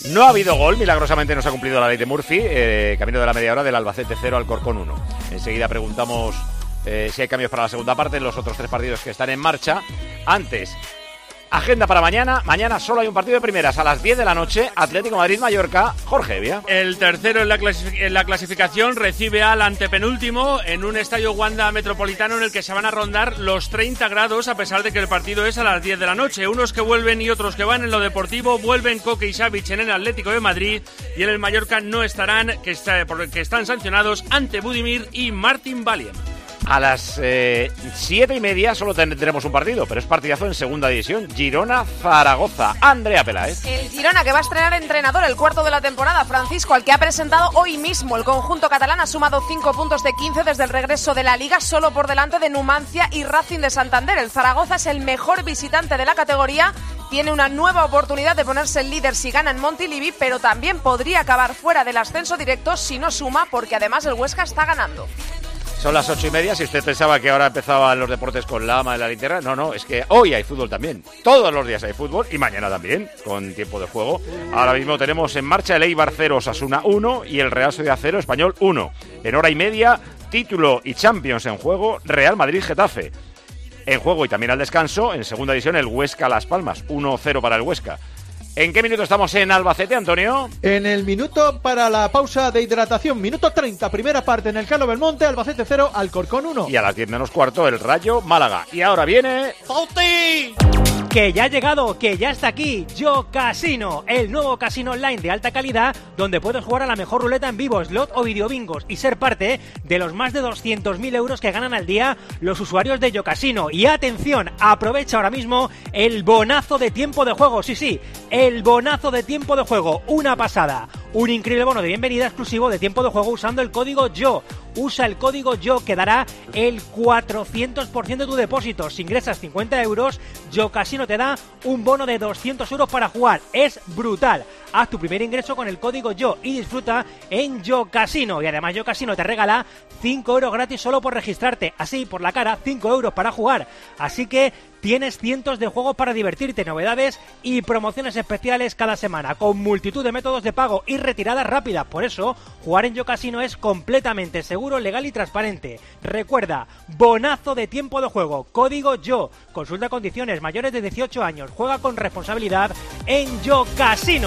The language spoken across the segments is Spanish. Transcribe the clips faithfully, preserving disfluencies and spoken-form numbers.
No ha habido gol, milagrosamente no se ha cumplido la ley de Murphy, eh, camino de la media hora del Albacete cero al Corcón uno. Enseguida preguntamos eh, si hay cambios para la segunda parte en los otros tres partidos que están en marcha. Antes, agenda para mañana. Mañana solo hay un partido de primeras a las diez de la noche. Atlético Madrid-Mallorca. Jorge Evia. El tercero en la, clasific- en la clasificación recibe al antepenúltimo en un estadio Wanda Metropolitano en el que se van a rondar los treinta grados a pesar de que el partido es a las diez de la noche. Unos que vuelven y otros que van en lo deportivo. Vuelven Coque y Savic en el Atlético de Madrid y en el Mallorca no estarán, que, está, porque están sancionados ante Budimir y Martin Valien. A las eh, siete y media solo tendremos un partido, pero es partidazo en segunda división. Girona-Zaragoza. Andrea Peláez. El Girona, que va a estrenar entrenador el cuarto de la temporada, Francisco, al que ha presentado hoy mismo. El conjunto catalán ha sumado cinco puntos de quince desde el regreso de la Liga, solo por delante de Numancia y Racing de Santander. El Zaragoza es el mejor visitante de la categoría. Tiene una nueva oportunidad de ponerse el líder si gana en Montilivi, pero también podría acabar fuera del ascenso directo si no suma, porque además el Huesca está ganando. Son las ocho y media. Si usted pensaba que ahora empezaban los deportes con la ama de la linterna, no, no, es que hoy hay fútbol también. Todos los días hay fútbol y mañana también, con tiempo de juego. Ahora mismo tenemos en marcha el Eibar cero, Osasuna uno y el Real Sociedad cero, Español uno. En hora y media, título y Champions en juego, Real Madrid-Getafe. En juego y también al descanso, en segunda división, el Huesca-Las Palmas, uno cero para el Huesca. ¿En qué minuto estamos en Albacete, Antonio? En el minuto para la pausa de hidratación, minuto treinta, primera parte en el Carlo Belmonte, Albacete cero, Alcorcón uno. Y a las diez menos cuarto, el Rayo Málaga. Y ahora viene... ¡Fauti! Que ya ha llegado, que ya está aquí, Yo Casino, el nuevo casino online de alta calidad donde puedes jugar a la mejor ruleta en vivo, slot o videobingos y ser parte de los más de doscientos mil euros que ganan al día los usuarios de Yo Casino. Y atención, aprovecha ahora mismo el bonazo de tiempo de juego, sí, sí, el bonazo de tiempo de juego, una pasada. Un increíble bono de bienvenida exclusivo de tiempo de juego usando el código YO. Usa el código YO que dará el cuatrocientos por ciento de tu depósito. Si ingresas cincuenta euros, Yo Casino te da un bono de doscientos euros para jugar. Es brutal. Haz tu primer ingreso con el código YO y disfruta en Yo Casino. Y además Yo Casino te regala cinco euros gratis solo por registrarte. Así, por la cara, cinco euros para jugar. Así que tienes cientos de juegos para divertirte, novedades y promociones especiales cada semana, con multitud de métodos de pago y retiradas rápidas. Por eso, jugar en Yo Casino es completamente seguro, legal y transparente. Recuerda, bonazo de tiempo de juego, código YO. Consulta condiciones, mayores de dieciocho años. Juega con responsabilidad en Yo Casino.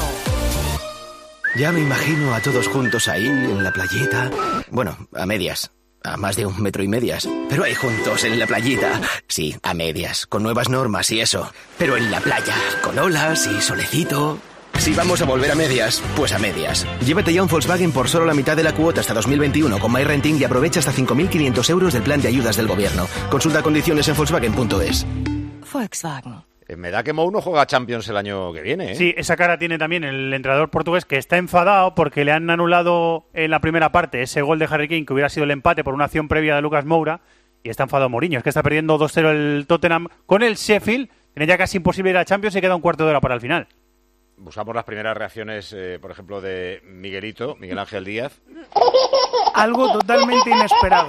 Ya me imagino a todos juntos ahí, en la playita. Bueno, a medias. A más de un metro y medias. Pero ahí juntos, en la playita. Sí, a medias, con nuevas normas y eso. Pero en la playa, con olas y solecito. Si vamos a volver a medias, pues a medias. Llévate ya un Volkswagen por solo la mitad de la cuota hasta dos mil veintiuno con MyRenting y aprovecha hasta cinco mil quinientos euros del plan de ayudas del gobierno. Consulta condiciones en Volkswagen punto es. Volkswagen. Me da que Mouno juega Champions el año que viene, ¿eh? Sí, esa cara tiene también el entrenador portugués, que está enfadado porque le han anulado en la primera parte ese gol de Harry Kane que hubiera sido el empate por una acción previa de Lucas Moura, y está enfadado Mourinho. Es que está perdiendo dos cero el Tottenham con el Sheffield. Tiene ya casi imposible ir a Champions y queda un cuarto de hora para el final. Buscamos las primeras reacciones, eh, por ejemplo, de Miguelito, Miguel Ángel Díaz. Algo totalmente inesperado.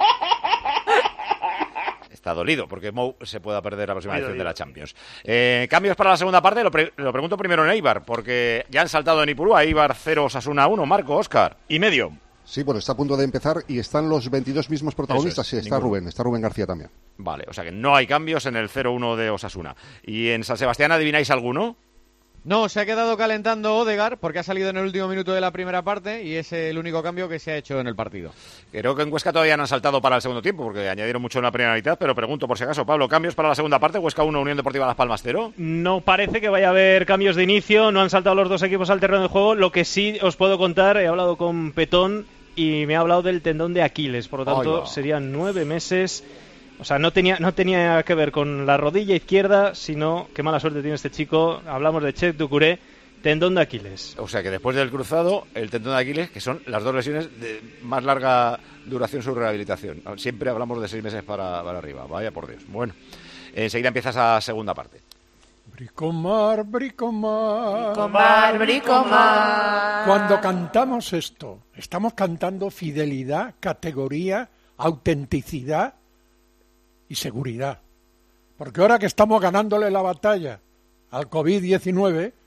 Está dolido porque Mou se pueda perder la próxima edición de la Champions. Eh, cambios para la segunda parte, lo, pre- lo pregunto primero en Eibar, porque ya han saltado en Ipurúa, Eibar cero, Osasuna uno, Marco, Óscar. Y medio. Sí, bueno, está a punto de empezar y están los veintidós mismos protagonistas. Eso es, sí, está ninguno. Rubén, está Rubén García también. Vale, o sea que no hay cambios en el cero uno de Osasuna. ¿Y en San Sebastián adivináis alguno? No, se ha quedado calentando Odegaard porque ha salido en el último minuto de la primera parte y es el único cambio que se ha hecho en el partido. Creo que en Huesca todavía no han saltado para el segundo tiempo porque añadieron mucho en la primera mitad, pero pregunto por si acaso, Pablo, ¿cambios para la segunda parte? Huesca uno, Unión Deportiva Las Palmas cero. No parece que vaya a haber cambios de inicio, no han saltado los dos equipos al terreno de juego. Lo que sí os puedo contar, he hablado con Petón y me ha hablado del tendón de Aquiles, por lo tanto Ay, serían nueve meses. O sea, no tenía, no tenía que ver con la rodilla izquierda, sino qué mala suerte tiene este chico. Hablamos de Cheick Doucouré. Tendón de Aquiles. O sea que después del cruzado, el tendón de Aquiles, que son las dos lesiones de más larga duración su rehabilitación. Siempre hablamos de seis meses para, para arriba. Vaya por Dios. Bueno, enseguida empieza esa segunda parte. Bricomar, bricomar. Bricomar, bricomar. Cuando cantamos esto, estamos cantando fidelidad, categoría, autenticidad y seguridad. Porque ahora que estamos ganándole la batalla al covid diecinueve,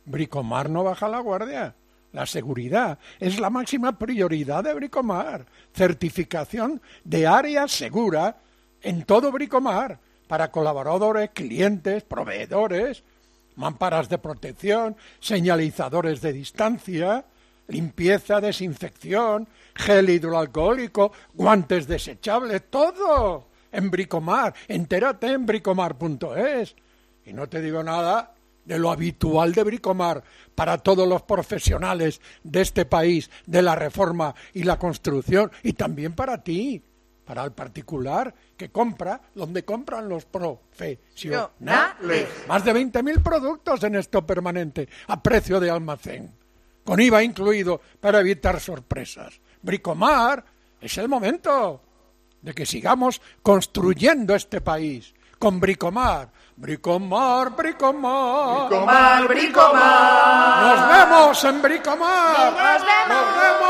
Bricomar no baja la guardia. La seguridad es la máxima prioridad de Bricomar. Certificación de área segura en todo Bricomar para colaboradores, clientes, proveedores, mamparas de protección, señalizadores de distancia, limpieza, desinfección, gel hidroalcohólico, guantes desechables, todo en Bricomar. Entérate en bricomar punto es. Y no te digo nada de lo habitual de Bricomar para todos los profesionales de este país, de la reforma y la construcción, y también para ti, para el particular que compra donde compran los profesionales. Más de veinte mil productos en stock permanente a precio de almacén, con I V A incluido para evitar sorpresas. Bricomar, es el momento de que sigamos construyendo este país con Bricomar. Bricomar, Bricomar. Bricomar, Bricomar. Nos vemos en Bricomar. Nos vemos.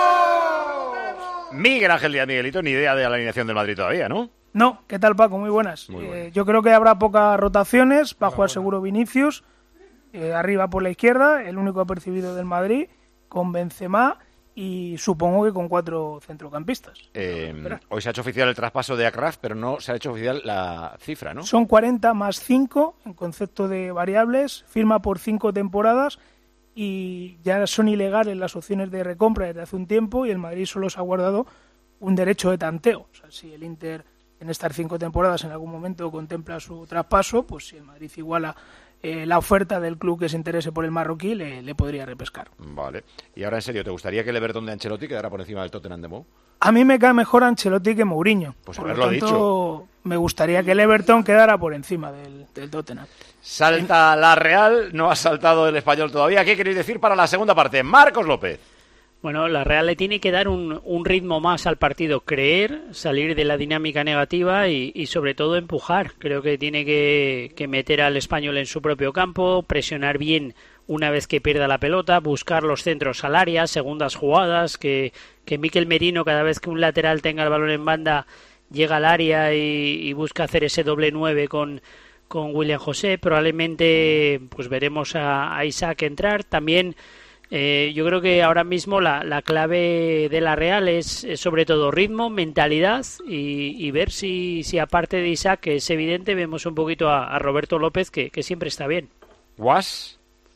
Nos vemos. Miguel Ángel Díaz Miguelito, ni idea de la alineación del Madrid todavía, ¿no? No, ¿qué tal, Paco? Muy buenas. Muy buenas. Eh, yo creo que habrá pocas rotaciones, va a jugar seguro Vinicius, eh, arriba por la izquierda, el único apercibido del Madrid, con Benzema y supongo que con cuatro centrocampistas. Eh, hoy se ha hecho oficial el traspaso de Akraf, pero no se ha hecho oficial la cifra, ¿no? Son cuarenta más cinco en concepto de variables, firma por cinco temporadas y ya son ilegales las opciones de recompra desde hace un tiempo y el Madrid solo se ha guardado un derecho de tanteo. O sea, si el Inter en estas cinco temporadas en algún momento contempla su traspaso, pues si el Madrid iguala eh, la oferta del club que se interese por el marroquí, le, le podría repescar. Vale. Y ahora, en serio, ¿te gustaría que el Everton de Ancelotti quedara por encima del Tottenham de Mou? A mí me cae mejor Ancelotti que Mourinho. Pues por haberlo lo tanto, dicho. Me gustaría que el Everton quedara por encima del, del Tottenham. Salta la Real, no ha saltado el Español todavía. ¿Qué queréis decir para la segunda parte? Marcos López. Bueno, la Real le tiene que dar un, un ritmo más al partido, creer, salir de la dinámica negativa y, y sobre todo empujar. Creo que tiene que, que meter al Español en su propio campo, presionar bien una vez que pierda la pelota, buscar los centros al área, segundas jugadas, que, que Mikel Merino cada vez que un lateral tenga el balón en banda llega al área y, y busca hacer ese doble nueve con, con William José. Probablemente pues veremos a, a Isaac entrar. También Eh, yo creo que ahora mismo la, la clave de la Real es, es sobre todo ritmo, mentalidad y, y ver si, si aparte de Isaac, que es evidente, vemos un poquito a, a Roberto López, que, que siempre está bien. ¿Guas?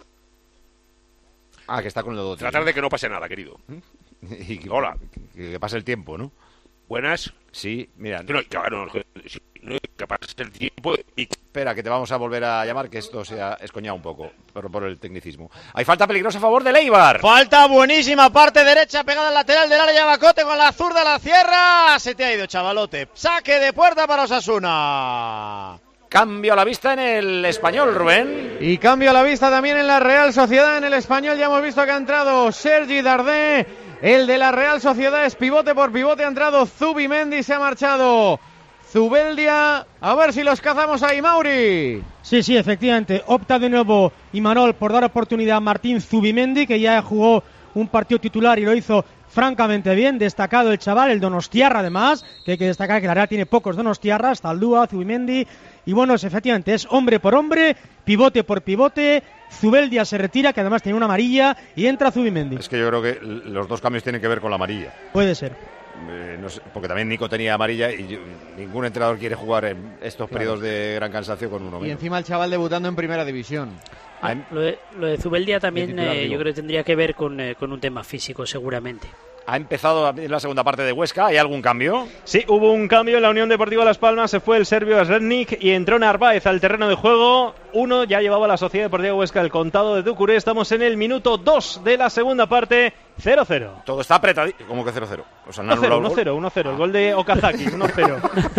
Ah, que está con el otro. Tratar de que no pase nada, querido. Y que, Hola. Que, que pase el tiempo, ¿no? Buenas. Sí, mira. No, claro, no, que pase el tiempo y... Espera, que te vamos a volver a llamar, que esto se ha escoñado un poco por, por el tecnicismo. Hay falta peligrosa a favor del Eibar. Falta buenísima, parte derecha pegada al lateral del área, Bacote con la zurda, la cierra. Se te ha ido, chavalote. Saque de puerta para Osasuna. Cambio a la vista en el Español, Rubén. Y cambio a la vista también en la Real Sociedad. En el Español ya hemos visto que ha entrado Sergi Dardé. El de la Real Sociedad es pivote por pivote. Ha entrado Zubimendi, se ha marchado Zubeldia. A ver si los cazamos ahí, Mauri. Sí, sí, efectivamente. Opta de nuevo Imanol por dar oportunidad a Martín Zubimendi, que ya jugó un partido titular y lo hizo francamente bien. Destacado el chaval, el donostiarra además, que hay que destacar que la Real tiene pocos donostiarras, Zaldúa, Zubimendi. Y bueno, es, efectivamente, es hombre por hombre, pivote por pivote. Zubeldia se retira, que además tiene una amarilla, y entra Zubimendi. Es que yo creo que los dos cambios tienen que ver con la amarilla. Puede ser. Eh, no sé, porque también Nico tenía amarilla y yo, ningún entrenador quiere jugar en estos claro. periodos de gran cansancio con uno menos. Y encima el chaval debutando en primera división. Lo de, lo de Zubeldia también eh, yo creo que tendría que ver con, eh, con un tema físico seguramente. Ha empezado la segunda parte de Huesca. ¿Hay algún cambio? Sí, hubo un cambio en la Unión Deportiva Las Palmas. Se fue el serbio Srednik y entró Narváez al terreno de juego. Uno ya llevaba la Sociedad Deportiva Huesca el contado de Ducuré. Estamos en el minuto dos de la segunda parte. cero cero. Todo está apretado. ¿Cómo que cero cero? O sea, uno cero, uno cero, uno cero. El gol de Okazaki, uno cero.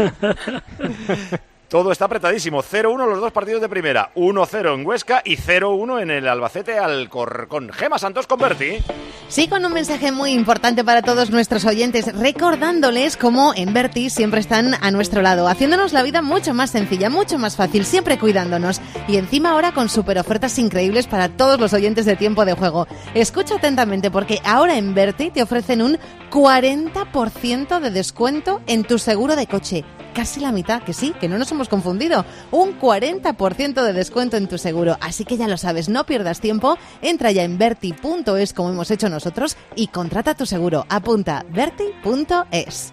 Todo está apretadísimo. cero uno los dos partidos de primera. uno cero en Huesca y cero uno en el Albacete Alcorcón. Gema Santos con Berti. Sí, con un mensaje muy importante para todos nuestros oyentes, recordándoles cómo en Berti siempre están a nuestro lado, haciéndonos la vida mucho más sencilla, mucho más fácil, siempre cuidándonos. Y encima ahora con super ofertas increíbles para todos los oyentes de Tiempo de Juego. Escucha atentamente porque ahora en Berti te ofrecen un cuarenta por ciento de descuento en tu seguro de coche. Casi la mitad, que sí, que no nos hemos confundido. Un cuarenta por ciento de descuento en tu seguro. Así que ya lo sabes, no pierdas tiempo. Entra ya en Berti punto es como hemos hecho nosotros y contrata tu seguro. Apunta Berti punto es.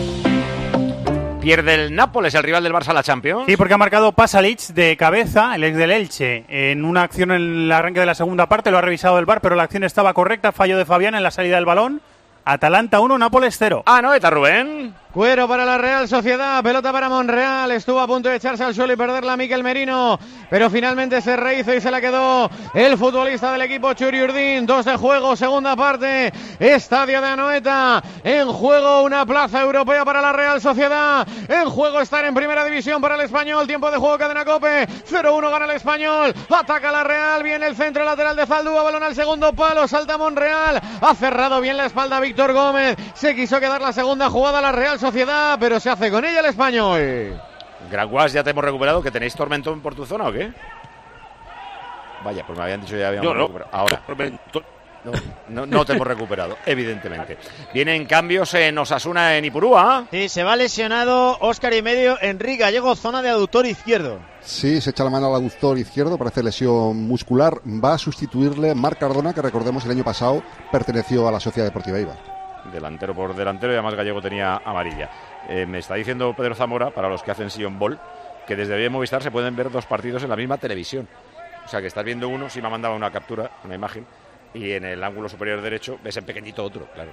Pierde el Nápoles, el rival del Barça, la Champions. Sí, porque ha marcado Pasalic de cabeza, el ex del Elche, en una acción en el arranque de la segunda parte. Lo ha revisado el V A R, pero la acción estaba correcta. Fallo de Fabián en la salida del balón. Atalanta uno, Nápoles cero. Ah, no, está Rubén. Cuero para la Real Sociedad, pelota para Monreal, estuvo a punto de echarse al suelo y perderla a Mikel Merino, pero finalmente se rehizo y se la quedó el futbolista del equipo Churi Urdín. Dos de juego, segunda parte, estadio de Anoeta, en juego una plaza europea para la Real Sociedad, en juego estar en primera división para el Español, tiempo de juego Cadena Cope, cero uno gana el Español, ataca la Real, viene el centro lateral de Zaldúa, balón al segundo palo, salta Monreal, ha cerrado bien la espalda Víctor Gómez, se quiso quedar la segunda jugada la Real Sociedad, pero se hace con ella el Español. Graguas, ya te hemos recuperado. ¿Que tenéis tormentón por tu zona o qué? Vaya, pues me habían dicho ya habíamos no, no. recuperado. Ahora. No, no, no te hemos recuperado, evidentemente. Vienen cambios en Osasuna, en Ipurúa. Sí, se va lesionado Óscar y medio, Enrique Gallego, zona de aductor izquierdo. Sí, se echa la mano al aductor izquierdo, parece lesión muscular. Va a sustituirle Marc Cardona, que recordemos el año pasado perteneció a la Sociedad Deportiva Eibar. Delantero por delantero y además Gallego tenía amarilla. Eh, me está diciendo Pedro Zamora, para los que hacen Sion Ball, que desde bien Movistar se pueden ver dos partidos en la misma televisión. O sea que estás viendo uno, si me ha mandado una captura, una imagen, y en el ángulo superior derecho ves en pequeñito otro, claro.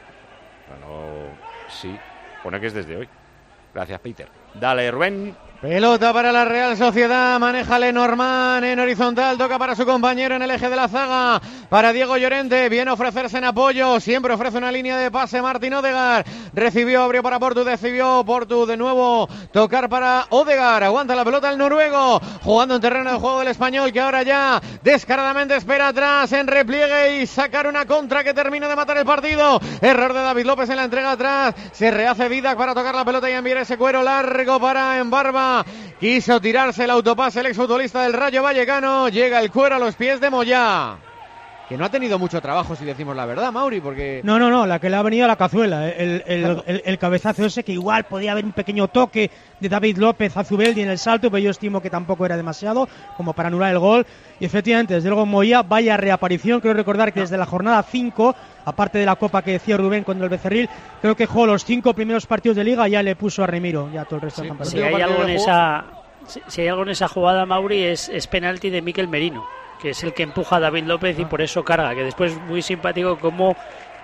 Bueno, sí, pone que es desde hoy. Gracias, Peter. Dale, Rubén. Pelota para la Real Sociedad, maneja Lenormand en horizontal, toca para su compañero en el eje de la zaga, para Diego Llorente, viene a ofrecerse en apoyo, siempre ofrece una línea de pase Martín Odegaard, recibió, abrió para Portu, recibió Portu de nuevo, tocar para Odegaard, aguanta la pelota el noruego, jugando en terreno de juego del Español, que ahora ya descaradamente espera atrás en repliegue y sacar una contra que termina de matar el partido, error de David López en la entrega atrás, se rehace Vidac para tocar la pelota y enviar ese cuero largo para Embarba. Quiso tirarse el autopase el exfutbolista del Rayo Vallecano. Llega el cuero a los pies de Moyá, que no ha tenido mucho trabajo, si decimos la verdad, Mauri, porque... No, no, no, la que le ha venido a la cazuela, el, el, el, el, el cabezazo ese, que igual podía haber un pequeño toque de David López a Zubeldi en el salto, pero yo estimo que tampoco era demasiado como para anular el gol. Y efectivamente, desde luego Moyá, vaya reaparición. Creo recordar que desde la jornada cinco, aparte de la Copa que decía Rubén contra el Becerril, creo que jugó los cinco primeros partidos de Liga, ya le puso a Remiro, ya todo el resto sí, del si hay algo en esa si, si hay algo en esa jugada, Mauri, es, es penalti de Mikel Merino, que es el que empuja a David López y por eso carga, que después muy simpático como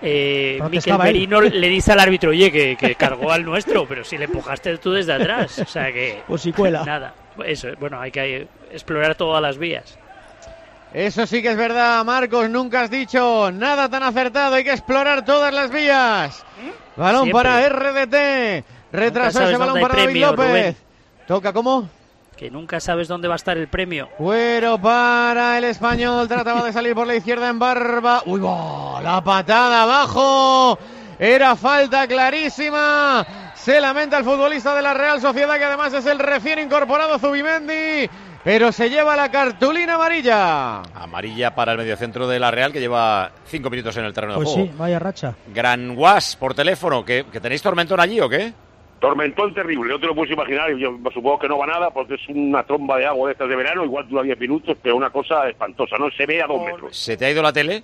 eh, Mikel Merino le dice al árbitro, oye, que, que cargó al nuestro, pero si le empujaste tú desde atrás, o sea que... Pues si cuela. Nada, eso, bueno, hay que explorar todas las vías. Eso sí que es verdad, Marcos, nunca has dicho nada tan acertado, hay que explorar todas las vías. Balón Siempre. Para R D T, retrasó ese balón para David López. Rubén. Toca, ¿cómo? Que nunca sabes dónde va a estar el premio. Cuero para el Español, trataba de salir por la izquierda en Barba. Uy, oh, la patada abajo. Era falta clarísima. Se lamenta el futbolista de la Real Sociedad, que además es el recién incorporado Zubimendi, pero se lleva la cartulina amarilla. Amarilla para el mediocentro de la Real, que lleva cinco minutos en el terreno pues de juego. Sí, vaya racha. Gran Guas por teléfono, ¿que, que tenéis tormentón allí o qué? Tormentón terrible, no te lo puedes imaginar. Yo supongo que no va nada porque es una tromba de agua de estas de verano, igual dura diez minutos, pero una cosa espantosa, no se ve a dos metros. ¿Se te ha ido la tele?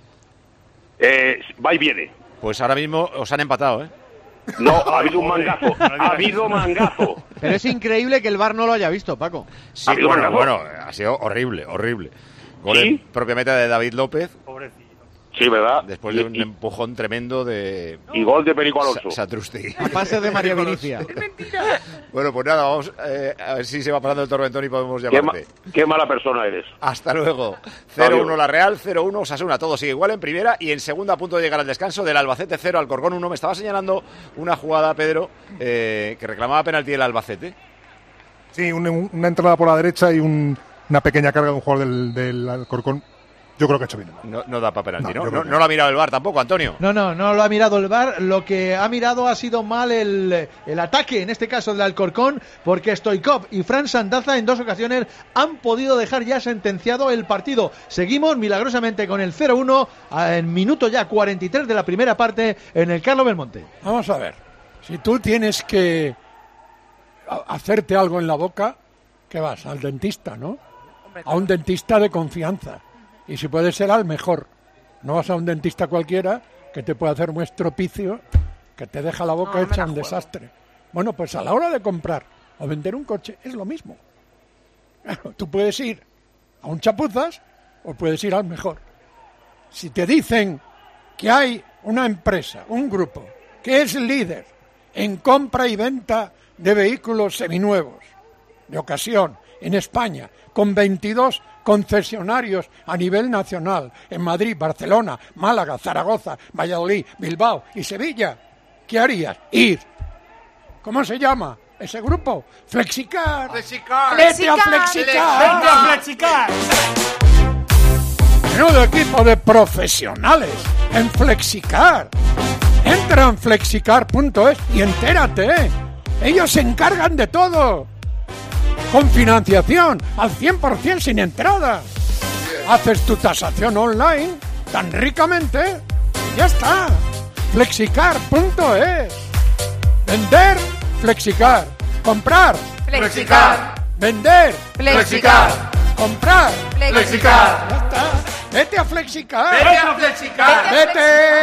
Eh, va y viene. Pues ahora mismo os han empatado, ¿eh? No, ha habido un mangazo, ha habido mangazo. Pero es increíble que el V A R no lo haya visto, Paco. Sí, bueno, bueno, ha sido horrible, horrible. Gol ¿Sí? propiamente de David López. Pobrecito. Sí, ¿verdad? Después y, de un y, empujón tremendo de... Y gol de Perico Alonso. Sa Satrustegui. A pase de María Vinicia. Bueno, pues nada, vamos eh, a ver si se va pasando el tormentón y podemos llamarte. Qué, ma qué mala persona eres. Hasta luego. cero uno la Real, cero uno Osasuna. Todo sigue igual en primera y en segunda a punto de llegar al descanso. Del Albacete cero, Alcorcón uno. Me estaba señalando una jugada, Pedro, eh, que reclamaba penalti del Albacete. Sí, un, una entrada por la derecha y un, una pequeña carga de un jugador del, del Alcorcón. Yo creo que ha hecho bien. No, no da para penalti, ¿no? No, no, no, no lo ha mirado el V A R tampoco, Antonio. No, no, no lo ha mirado el V A R. Lo que ha mirado ha sido mal el, el ataque, en este caso del Alcorcón, porque Stoichkov y Fran Sandaza en dos ocasiones han podido dejar ya sentenciado el partido. Seguimos milagrosamente con el cero uno en minuto ya cuarenta y tres de la primera parte en el Carlos Belmonte. Vamos a ver, si tú tienes que hacerte algo en la boca, ¿Qué vas? Al dentista, ¿no? A un dentista de confianza. Y si puede ser al mejor. No vas a un dentista cualquiera que te puede hacer un estropicio que te deja la boca No, no hecha me la un juego. desastre. Bueno, pues a la hora de comprar o vender un coche es lo mismo. Claro, tú puedes ir a un chapuzas o puedes ir al mejor. Si te dicen que hay una empresa, un grupo, que es líder en compra y venta de vehículos seminuevos, de ocasión, en España, con veintidós concesionarios a nivel nacional, en Madrid, Barcelona, Málaga, Zaragoza, Valladolid, Bilbao y Sevilla, ¿qué harías? Ir. ¿Cómo se llama ese grupo? Flexicar. Flexicar. Vete a Flexicar. Vete a Flexicar. Menudo equipo de profesionales en Flexicar. Entra en flexicar punto es y entérate. Ellos se encargan de todo. Con financiación al cien por ciento sin entrada. Haces tu tasación online tan ricamente y ya está. flexicar punto es. Vender, Flexicar. Comprar, Flexicar. Vender, Flexicar. Comprar, Flexicar. Ya está. Vete a Flexicar. Vete a Flexicar. Vete.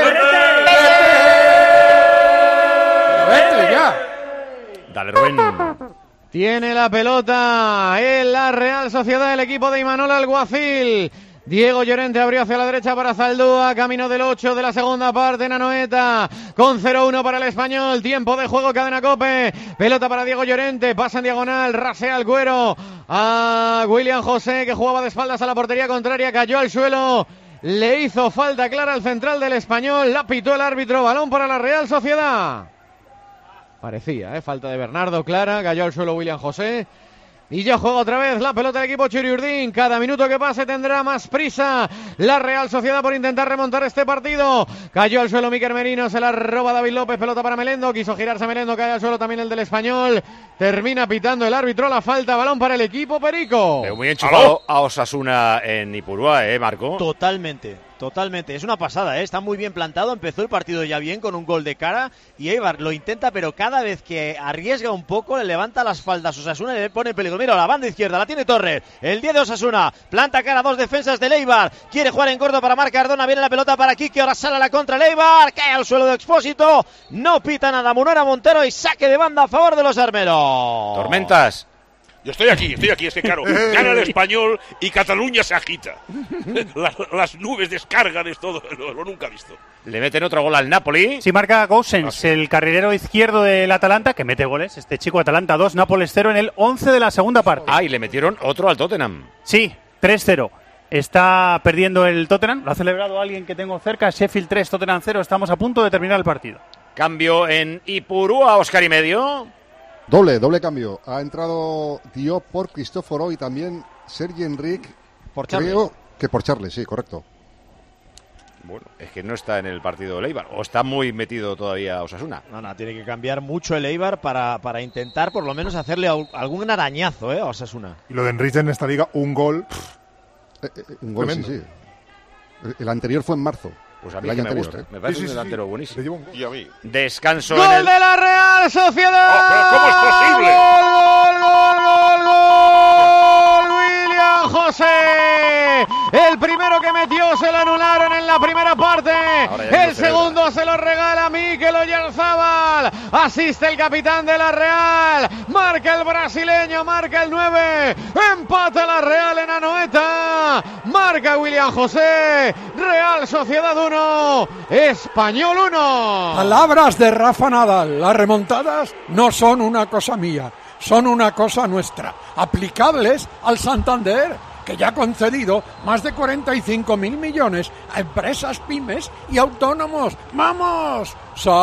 Vete. Vete ya. Dale, Rubén. Tiene la pelota en la Real Sociedad, el equipo de Imanol Alguacil. Diego Llorente abrió hacia la derecha para Zaldúa, camino del ocho de la segunda parte en Anoeta, con cero uno para el Español, tiempo de juego, Cadena COPE, pelota para Diego Llorente, pasa en diagonal, rasea el cuero a William José, que jugaba de espaldas a la portería contraria, cayó al suelo, le hizo falta clara al central del Español, la pitó el árbitro, balón para la Real Sociedad. Parecía, ¿eh? Falta de Bernardo clara, cayó al suelo William José. Y ya juega otra vez la pelota del equipo Churiurdín. Cada minuto que pase tendrá más prisa la Real Sociedad por intentar remontar este partido. Cayó al suelo Miquel Merino, se la roba David López, pelota para Melendo. Quiso girarse Melendo, cae al suelo también el del Español. Termina pitando el árbitro la falta, balón para el equipo Perico. Veo muy enchufado a Osasuna en Ipurúa, ¿eh, Marco? Totalmente, totalmente. Es una pasada, ¿eh? Está muy bien plantado. Empezó el partido ya bien con un gol de cara. Y Eibar lo intenta, pero cada vez que arriesga un poco, le levanta las faldas a Osasuna y le pone peligro. Mira, la banda izquierda la tiene Torres. El diez de Osasuna. Planta cara a dos defensas del Eibar. Quiere jugar en corto para Marc Cardona. Viene la pelota para Quique. Ahora sale a la contra el Eibar. Cae al suelo de Expósito. No pita nada Munera Montero y saque de banda a favor de los armeros. Tormentas. Yo estoy aquí, estoy aquí, es que claro, gana el Español y Cataluña se agita. Las, las nubes descargan, es todo, lo, lo nunca visto. Le meten otro gol al Napoli. Sí, marca Gosens, el carrilero izquierdo del Atalanta, que mete goles. Este chico, Atalanta dos, Nápoles cero en el once de la segunda parte. Ah, y le metieron otro al Tottenham. Sí, tres cero. Está perdiendo el Tottenham, lo ha celebrado alguien que tengo cerca. Sheffield tres, Tottenham cero, estamos a punto de terminar el partido. Cambio en Ipurúa, Oscar y medio. Doble, doble cambio. Ha entrado Diop por Cristóforo y también Sergi Enrique. Por Charles. Creo que por Charles, sí, correcto. Bueno, es que no está en el partido de Eibar, o está muy metido todavía Osasuna. No, no, tiene que cambiar mucho el Eibar para, para intentar por lo menos hacerle algún arañazo, ¿eh? A Osasuna. Y lo de Enrique en esta liga, un gol. Eh, eh, un gol, tremendo. sí, sí. El, el anterior fue en marzo. Pues a mí el que año me anterior, gusta, ¿eh? me parece Sí, sí, un sí, delantero sí. buenísimo. Le llevo un gol. Y a mí. Descanso ¡Gol en el... de la Real Sociedad! Oh, pero ¿cómo es posible? ¡Gol, gol, gol, gol! ¡William José! El primero que metió se lo anularon en la primera parte. El segundo se lo regala Mikel Oyarzabal. Asiste el capitán de la Real. Marca el brasileño, marca el nueve. Empata la Real en Anoeta. Marca William José. Real Sociedad uno, Español uno. Palabras de Rafa Nadal. Las remontadas no son una cosa mía, son una cosa nuestra, aplicables al Santander, que ya ha concedido más de cuarenta y cinco mil millones a empresas, pymes y autónomos. ¡Vamos!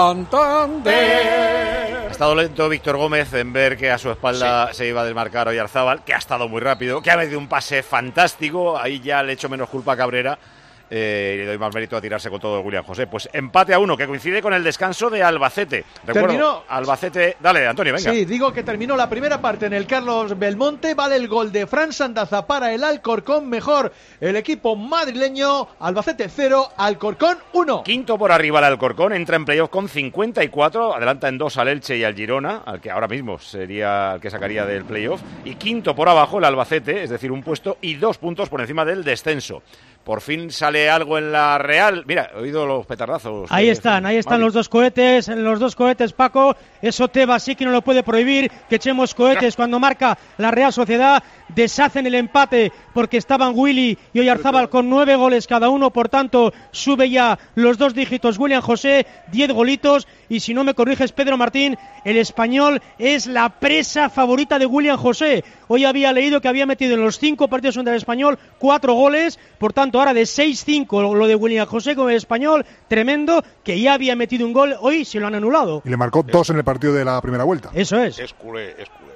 ¡Santander! Ha estado lento Víctor Gómez en ver que a su espalda sí. se iba a desmarcar Oyarzábal, que ha estado muy rápido, que ha metido un pase fantástico. Ahí ya le echo menos culpa a Cabrera. Eh, y le doy más mérito a tirarse con todo de William José. Pues empate a uno, que coincide con el descanso de Albacete. Recuerdo, Terminó. Albacete... Dale, Antonio, venga. Sí, digo que terminó la primera parte en el Carlos Belmonte. Vale el gol de Fran Sandaza para el Alcorcón. Mejor el equipo madrileño. Albacete cero, Alcorcón uno. Quinto por arriba el Alcorcón, entra en playoff con cincuenta y cuatro, adelanta en dos al Elche y al Girona, al que ahora mismo sería el que sacaría del playoff. Y quinto por abajo el Albacete, es decir, un puesto y dos puntos por encima del descenso. Por fin sale algo en la Real. Mira, he oído los petardazos. Ahí están, ahí están los dos cohetes, los dos cohetes, Paco. Eso Tebas sí que no lo puede prohibir, que echemos cohetes cuando marca la Real Sociedad. Deshacen el empate porque estaban Willy y Oyarzábal con nueve goles cada uno, por tanto sube ya los dos dígitos William José, diez golitos, y si no me corriges Pedro Martín, el Español es la presa favorita de William José. Hoy había leído que había metido en los cinco partidos contra el Español cuatro goles, por tanto ahora de seis cinco lo de William José con el Español, tremendo, que ya había metido un gol, hoy se lo han anulado. Y le marcó dos en el partido de la primera vuelta. Eso es. Es culé, es culé.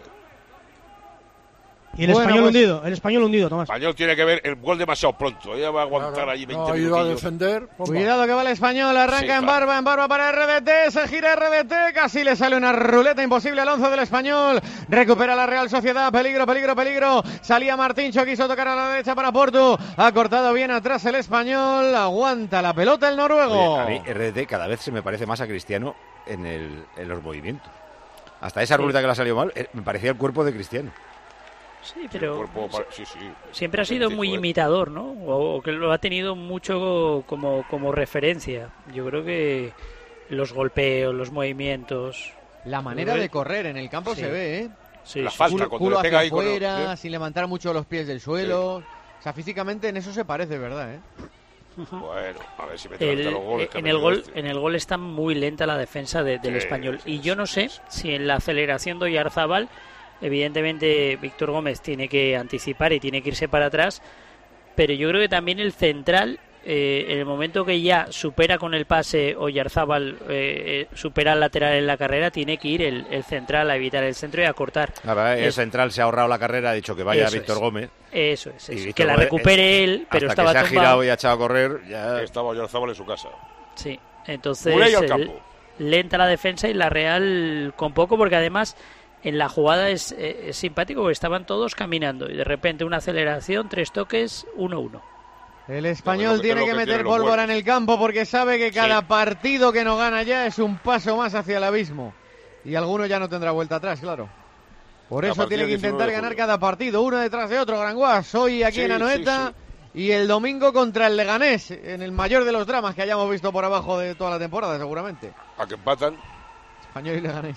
Y el Bueno, español pues, hundido, el español hundido, Tomás. El español tiene que ver el gol demasiado pronto. Ella va a aguantar Claro, allí veinte no ha minutos. ido a defender. Pomba. Cuidado que va el Español, arranca Sí, en claro. barba, en barba para R D T, se gira R D T, casi le sale una ruleta imposible al once del Español, recupera la Real Sociedad, peligro, peligro, peligro, salía Martíncho, quiso tocar a la derecha para Portu, ha cortado bien atrás el Español, aguanta la pelota el noruego. Oye, a mí R D T cada vez se me parece más a Cristiano en, el, en los movimientos. Hasta esa ruleta que le ha salido mal, eh, me parecía el cuerpo de Cristiano. Sí, pero Cuerpo, para- sí, sí. siempre ha sido muy imitador, ¿no? O, o que lo ha tenido mucho como, como referencia. Yo creo que los golpeos, los movimientos... La manera de correr en el campo Sí. se ve, ¿eh? Sí, La sí. falta, Culo, cuando culo le pega hacia ahí con el- afuera, ¿sí? sin levantar mucho los pies del suelo. O sea, físicamente en eso se parece, ¿verdad? ¿eh? Bueno, a ver si mete El- los goles. que en ha el metido gol este. en el gol está muy lenta la defensa de- del Sí, Español sí, y yo no sé si en la aceleración de Oyarzábal, evidentemente Víctor Gómez tiene que anticipar y tiene que irse para atrás, pero yo creo que también el central, eh, en el momento que ya supera con el pase Oyarzábal, eh, eh, supera al lateral en la carrera, tiene que ir el, el central a evitar el centro y a cortar. La verdad, el Es- central se ha ahorrado la carrera, ha dicho que vaya Eso Víctor es. Gómez. Eso es, Y eso. Víctor que la Gómez, recupere eh, él, pero hasta estaba que se ha tumbado. girado y ha echado a correr. Ya... Estaba Oyarzábal en su casa. Sí, entonces Culé y al el- campo. lenta la defensa y la Real con poco, porque además en la jugada es, eh, es simpático porque estaban todos caminando y de repente una aceleración, tres toques, uno uno. El Español Es lo que- tiene es lo que que meter tienen los pólvora en buenos. el campo porque sabe que cada Sí. partido que no gana ya es un paso más hacia el abismo. Y alguno ya no tendrá vuelta atrás, claro. Por A eso partir tiene del que intentar diecinueve de ganar julio. cada partido, uno detrás de otro. Granguas, hoy aquí Sí, en Anoeta sí, y el domingo contra el Leganés, en el mayor de los dramas que hayamos visto por abajo de toda la temporada, seguramente. A que empatan. Español y Leganés.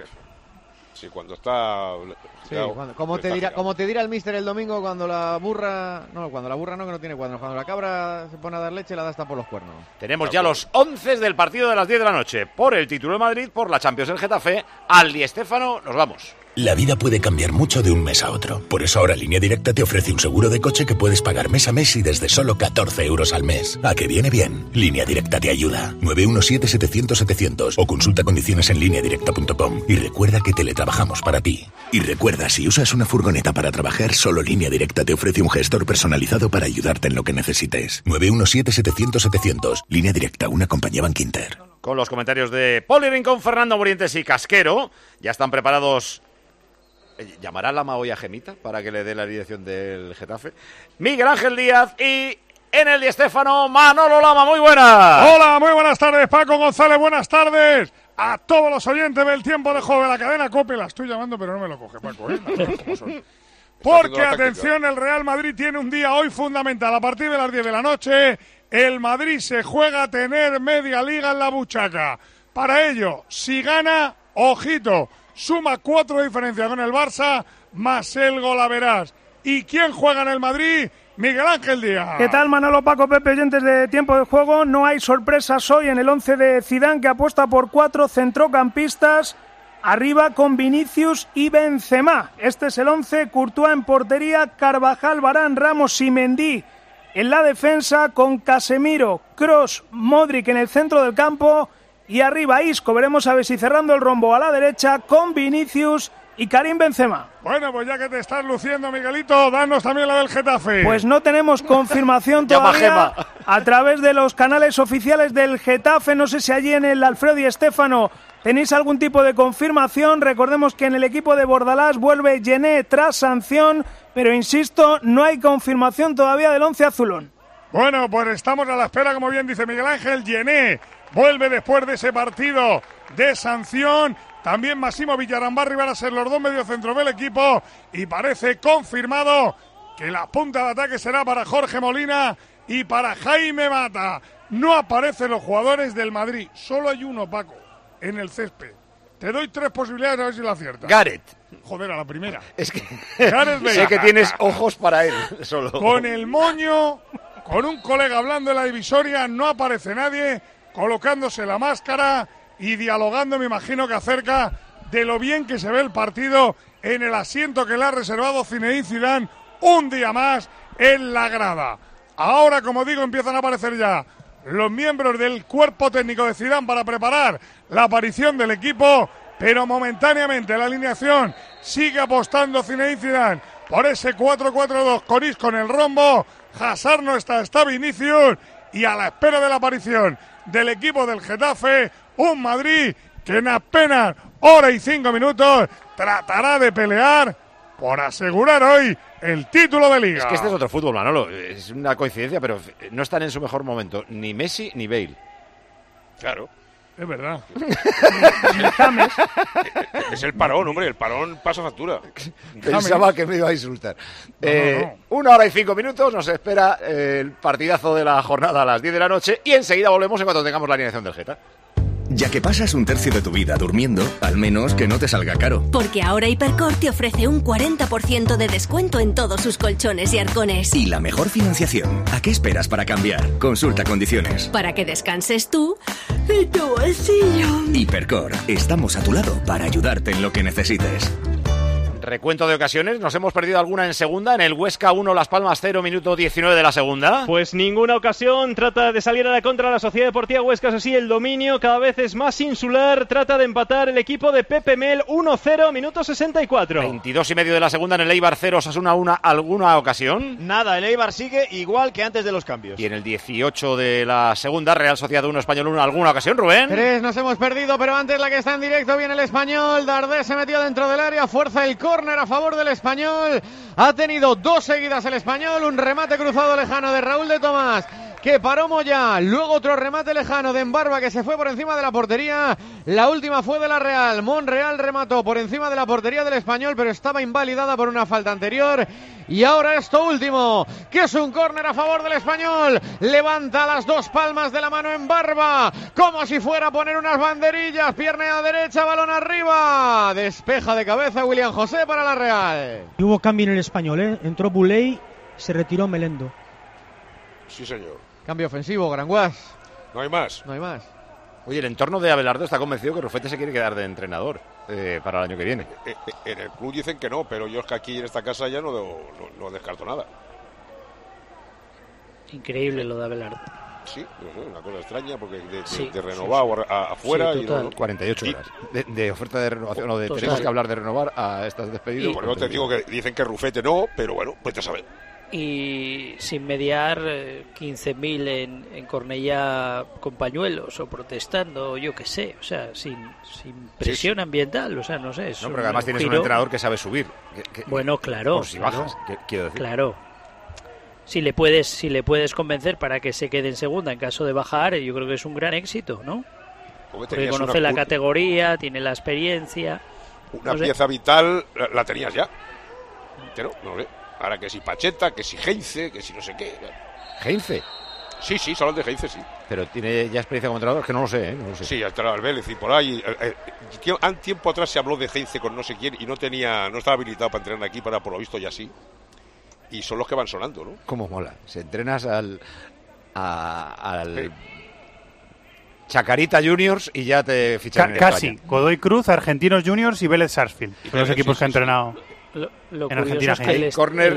Sí, cuando está. Sí, girado, cuando- como, te está dirá, girado. como te dirá el mister el domingo cuando la burra... No, cuando la burra no, que no tiene cuernos. Cuando la cabra se pone a dar leche, la da hasta por los cuernos. Tenemos ya los once del partido de las diez de la noche. Por el título de Madrid, por la Champions del Getafe, al Di Stéfano, nos vamos. La vida puede cambiar mucho de un mes a otro. Por eso ahora Línea Directa te ofrece un seguro de coche que puedes pagar mes a mes y desde solo catorce euros al mes. ¿A que viene bien? Línea Directa te ayuda. nueve uno siete, setecientos, setecientos o consulta condiciones en línea directa punto com. Y recuerda que teletrabajamos para ti. Y recuerda, si usas una furgoneta para trabajar, solo Línea Directa te ofrece un gestor personalizado para ayudarte en lo que necesites. nueve uno siete, setecientos, setecientos. Línea Directa, una compañía Bankinter. Con los comentarios de Poli Rincón, Fernando Morientes y Casquero. Ya están preparados. ¿Llamará Lama hoy a Gemita para que le dé la dirección del Getafe? Miguel Ángel Díaz y en el Di Stéfano, Manolo Lama. Muy buenas. Hola, muy buenas tardes, Paco González. Buenas tardes a todos los oyentes del tiempo de juego de la cadena COPE. La estoy llamando, pero no me lo coge, Paco, ¿eh? Las cosas como son. Porque, atención, el Real Madrid tiene un día hoy fundamental. A partir de las diez de la noche, el Madrid se juega a tener media liga en la buchaca. Para ello, si gana, ojito, suma cuatro de diferencia con el Barça, más el golaveras. ¿Y quién juega en el Madrid? Miguel Ángel Díaz. ¿Qué tal, Manolo, Paco, Pepe, oyentes de Tiempo de Juego? No hay sorpresas hoy en el once de Zidane, que apuesta por cuatro centrocampistas, arriba con Vinicius y Benzema. Este es el once: Courtois en portería, Carvajal, Varane, Ramos y Mendy en la defensa, con Casemiro, Kroos, Modric en el centro del campo y arriba Isco. Veremos a ver si cerrando el rombo a la derecha con Vinicius y Karim Benzema. Bueno, pues ya que te estás luciendo, Miguelito, danos también la del Getafe. Pues no tenemos confirmación todavía a través de los canales oficiales del Getafe. No sé si allí en el Alfredo Di Stéfano tenéis algún tipo de confirmación. Recordemos que en el equipo de Bordalás vuelve Gené tras sanción, pero insisto, no hay confirmación todavía del once azulón. Bueno, pues estamos a la espera, como bien dice Miguel Ángel. Gené vuelve después de ese partido de sanción. También Massimo Villarambarri van a ser los dos mediocentros del equipo y parece confirmado que la punta de ataque será para Jorge Molina y para Jaime Mata. No aparecen los jugadores del Madrid, solo hay uno, Paco, en el césped. Te doy tres posibilidades a ver si lo aciertas. Gareth. Joder, a la primera. Es que Gareth Bale. sé que tienes ojos para él solo. Con el moño, con un colega hablando en la divisoria, no aparece nadie, colocándose la máscara y dialogando, me imagino que acerca de lo bien que se ve el partido en el asiento que le ha reservado Zinedine Zidane un día más en la grada. Ahora, como digo, empiezan a aparecer ya los miembros del cuerpo técnico de Zidane para preparar la aparición del equipo, pero momentáneamente la alineación sigue apostando Zinedine Zidane por ese cuatro cuatro dos con Isco en el rombo. Hazard no está, está Vinicius, y a la espera de la aparición del equipo del Getafe, un Madrid que en apenas hora y cinco minutos tratará de pelear por asegurar hoy el título de Liga. Es que este es otro fútbol, Manolo. Es una coincidencia, pero no están en su mejor momento ni Messi ni Bale. Claro. Es verdad. Es el parón, hombre. El parón pasa factura. Pensaba que me iba a insultar. No, eh, no, no. Una hora y cinco minutos nos espera el partidazo de la jornada a las diez de la noche y enseguida volvemos en cuanto tengamos la alineación del Geta. Ya que pasas un tercio de tu vida durmiendo, al menos que no te salga caro. Porque ahora Hipercor te ofrece un cuarenta por ciento de descuento en todos sus colchones y arcones. Y la mejor financiación. ¿A qué esperas para cambiar? Consulta condiciones. Para que descanses tú y tu bolsillo. Hipercor, estamos a tu lado para ayudarte en lo que necesites. Recuento de ocasiones, nos hemos perdido alguna en segunda, en el Huesca uno, Las Palmas cero, minuto diecinueve de la segunda. Pues ninguna ocasión, trata de salir a la contra la Sociedad Deportiva Huesca, eso sí, el dominio cada vez es más insular, trata de empatar el equipo de Pepe Mel, uno cero, minuto sesenta y cuatro. veintidós y medio de la segunda, en el Eibar cero, Osasuna uno, ¿alguna ocasión? Nada, el Eibar sigue igual que antes de los cambios. Y en el dieciocho de la segunda, Real Sociedad uno, Español uno, ¿alguna ocasión, Rubén? Tres nos hemos perdido, pero antes la que está en directo viene el Español. Dardé se metió dentro del área, fuerza el córner a favor del Español. Ha tenido dos seguidas el Español, un remate cruzado lejano de Raúl de Tomás que paró Moyá, luego otro remate lejano de Embarba que se fue por encima de la portería. La última fue de la Real. Monreal remató por encima de la portería del Español, pero estaba invalidada por una falta anterior. Y ahora esto último, que es un córner a favor del Español. Levanta las dos palmas de la mano Embarba, como si fuera a poner unas banderillas. Pierna derecha, balón arriba. Despeja de cabeza William José para la Real. Y hubo cambio en el Español, ¿eh? Entró Buley, se retiró Melendo. Sí, señor. Cambio ofensivo, Granguas. No hay más. No hay más. Oye, el entorno de Abelardo está convencido que Rufete se quiere quedar de entrenador eh, para el año que viene. Eh, eh, en el club dicen que no, pero yo es que aquí en esta casa ya no, no, no descarto nada. Increíble lo de Abelardo. Sí, no sé, una cosa extraña porque de, de, Sí, de renovar sí, sí. a- afuera Sí, y total. no, no. cuarenta y ocho Y- horas de, de oferta de renovación o de Total. tenemos que hablar de renovar a estas despedidas. Pues no te digo que dicen que Rufete no, pero bueno, pues ya sabes. Y sin mediar eh, quince mil en, en Cornellá con pañuelos o protestando, yo qué sé, o sea, sin, sin presión ambiental, o sea, no sé. Es No, un- pero además un tienes un giro- entrenador que sabe subir. que- que- Bueno, claro. Por si claro. bajas, que- quiero decir. Claro. Si le puedes, si le puedes convencer para que se quede en segunda en caso de bajar, yo creo que es un gran éxito, ¿no? Porque Porque tenías conoce una- la un- categoría, tiene la experiencia. Una no sé. pieza vital la, la tenías ya. Pero, no sé. Ahora que si Pacheta, que si Heinze, que si no sé qué. Heinze. Sí, sí, solo de Heinze, sí. Pero tiene ya experiencia como entrenador, que no lo sé, ¿eh? No lo sé. Sí, hasta el Vélez y por ahí. Eh, eh, tie- han tiempo atrás se habló de Heinze con no sé quién y no tenía, no estaba habilitado para entrenar aquí, para por lo visto ya sí. Y son los que van sonando, ¿no? Cómo mola. Se entrenas al a- al Chacarita Juniors y ya te fichan Ca- en casi. España. Godoy Cruz, Argentinos Juniors y Vélez Sarsfield. Son los Vélez, equipos sí, que ha sí, sí. entrenado Lo, lo en curioso Argentina. es que el, est- Corner. el-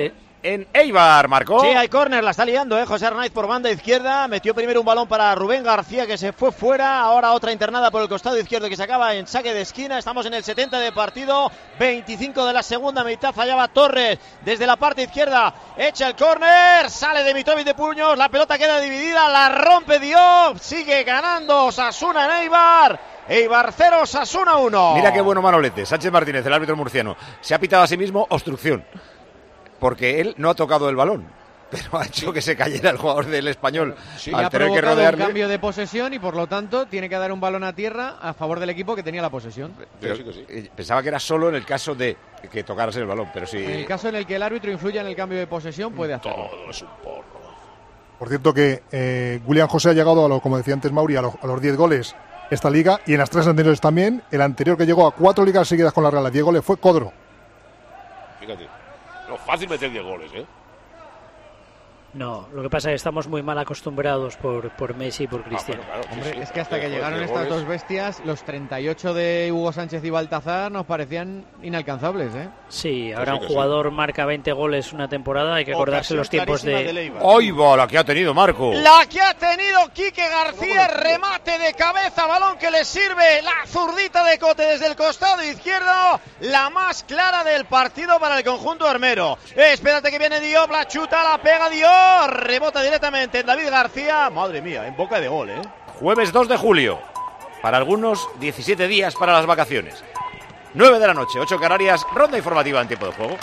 en Eibar, Marco. Sí, hay córner, la está liando, ¿eh? José Arnaiz por banda izquierda, metió primero un balón para Rubén García que se fue fuera, ahora otra internada por el costado izquierdo que se acaba en saque de esquina. Estamos en el setenta de partido, veinticinco de la segunda mitad, fallaba Torres desde la parte izquierda, echa el córner, sale de Mitrovic de puños, la pelota queda dividida, la rompe Diop, sigue ganando Osasuna en Eibar. Eibar cero, Osasuna uno. Mira qué bueno Manolete. Sánchez Martínez, el árbitro murciano, se ha pitado a sí mismo obstrucción, porque él no ha tocado el balón, pero ha hecho que se cayera el jugador del Español sí, al ha tener que provocado rodearle. un cambio de posesión y por lo tanto tiene que dar un balón a tierra a favor del equipo que tenía la posesión. Pero, sí que sí. Pensaba que era solo en el caso de que tocaras el balón, pero sí. En el caso en el que el árbitro influya en el cambio de posesión puede hacerlo. Todo es un porro. Por cierto que eh, William José ha llegado, a lo, como decía antes Mauri, a, lo, a los diez goles esta liga y en las tres anteriores también. El anterior que llegó a cuatro ligas seguidas con la Real a diez goles fue Codro. Fíjate, no fácil meter diez goles, ¿eh? No, lo que pasa es que estamos muy mal acostumbrados por, por Messi y por Cristiano. Ah, claro, Hombre, sí, sí. Es que hasta que llegaron estas dos bestias, los treinta y ocho de Hugo Sánchez y Baltazar nos parecían inalcanzables, ¿eh? Sí, ahora un jugador sí. marca veinte goles una temporada, hay que acordarse los tiempos de... ¡Ay, va! La que ha tenido Marco. La que ha tenido Quique García, remate de cabeza, balón que le sirve, la zurdita de Cote desde el costado izquierdo, la más clara del partido para el conjunto armero. Eh, espérate que viene Diop, la chuta, la pega Diop. Rebota directamente en David García. Madre mía, en boca de gol, ¿eh? Jueves dos de julio. Para algunos, diecisiete días para las vacaciones. nueve de la noche, ocho Canarias. Ronda informativa en tiempo de juego.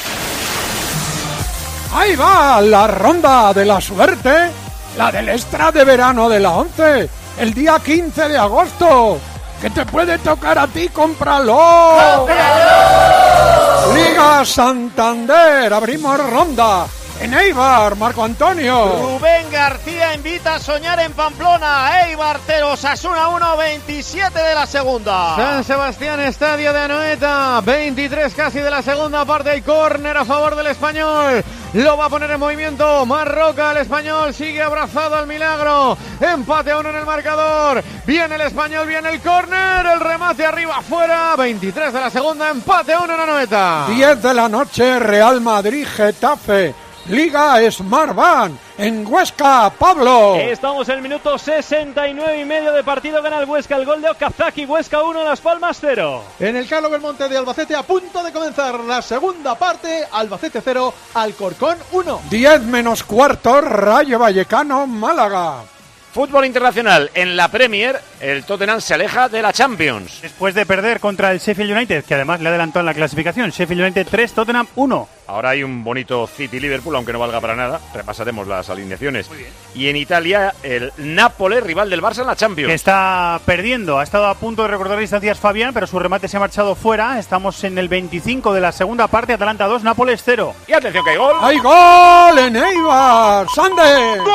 Ahí va la ronda de la suerte. La del extra de verano de la once. El día quince de agosto. ¿Qué te puede tocar a ti? ¡Cómpralo! ¡Cómpralo! Liga Santander. Abrimos ronda. En Eibar, Marco Antonio. Rubén García invita a soñar en Pamplona. Eibar cero, Osasuna uno, veintisiete de la segunda. San Sebastián, estadio de Anoeta. veintitrés casi de la segunda parte. Y córner a favor del Español. Lo va a poner en movimiento Marroca. El Español sigue abrazado al milagro. Empate a uno en el marcador. Viene el Español, viene el córner. El remate arriba, afuera. veintitrés de la segunda. Empate a uno en Anoeta. diez de la noche, Real Madrid, Getafe. Liga Smartbank en Huesca, Pablo. Estamos en el minuto sesenta y nueve y medio de partido. Gana el Huesca, el gol de Okazaki. Huesca uno, Las Palmas cero. En el Carlos Belmonte de Albacete, a punto de comenzar la segunda parte. Albacete cero, Alcorcón uno. diez menos cuarto, Rayo Vallecano, Málaga. Fútbol internacional. En la Premier, el Tottenham se aleja de la Champions. Después de perder contra el Sheffield United, que además le adelantó en la clasificación. Sheffield United tres, Tottenham uno. Ahora hay un bonito City-Liverpool, aunque no valga para nada. Repasaremos las alineaciones. Y en Italia, el Nápoles, rival del Barça en la Champions. Que está perdiendo. Ha estado a punto de recordar distancias Fabián, pero su remate se ha marchado fuera. Estamos en el veinticinco de la segunda parte. Atalanta dos, Nápoles cero. Y atención que hay gol. ¡Hay gol en Eibar! ¡Sande! ¡Gol!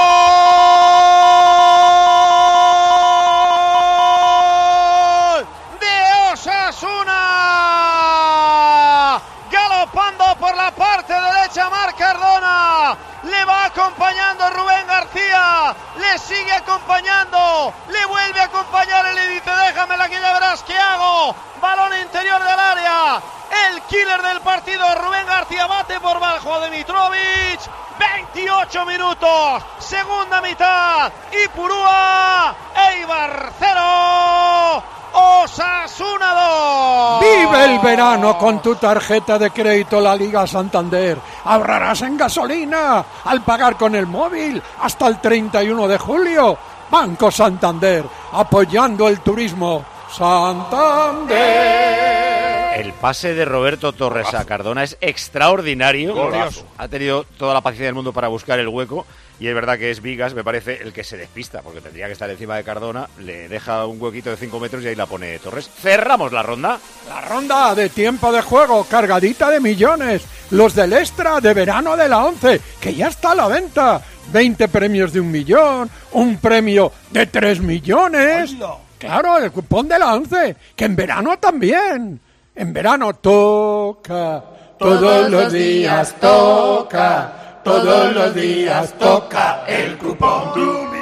Osasuna, galopando por la parte derecha Marc Cardona, le va acompañando Rubén García, le sigue acompañando, le vuelve a acompañar y le dice déjamela que ya verás qué hago, balón interior del área, el killer del partido Rubén García bate por bajo de Mitrovic, veintiocho minutos, segunda mitad, Ipurúa, Eibar cero, Osasuna dos. Vive el verano con tu tarjeta de crédito La Liga Santander. Ahorrarás en gasolina al pagar con el móvil hasta el treinta y uno de julio. Banco Santander, apoyando el turismo. Santander. El pase de Roberto Torres a Cardona es extraordinario. Golazo. Ha tenido toda la paciencia del mundo para buscar el hueco. Y es verdad que es Vigas, me parece, el que se despista, porque tendría que estar encima de Cardona, le deja un huequito de cinco metros y ahí la pone Torres. Cerramos la ronda. La ronda de tiempo de juego, cargadita de millones. Los del extra de verano de la once, que ya está a la venta. veinte premios de un millón, un premio de tres millones. ¡Hola! Claro, el cupón de la once, que en verano también. En verano toca, todos, todos los días toca. Todos los días toca el cupón.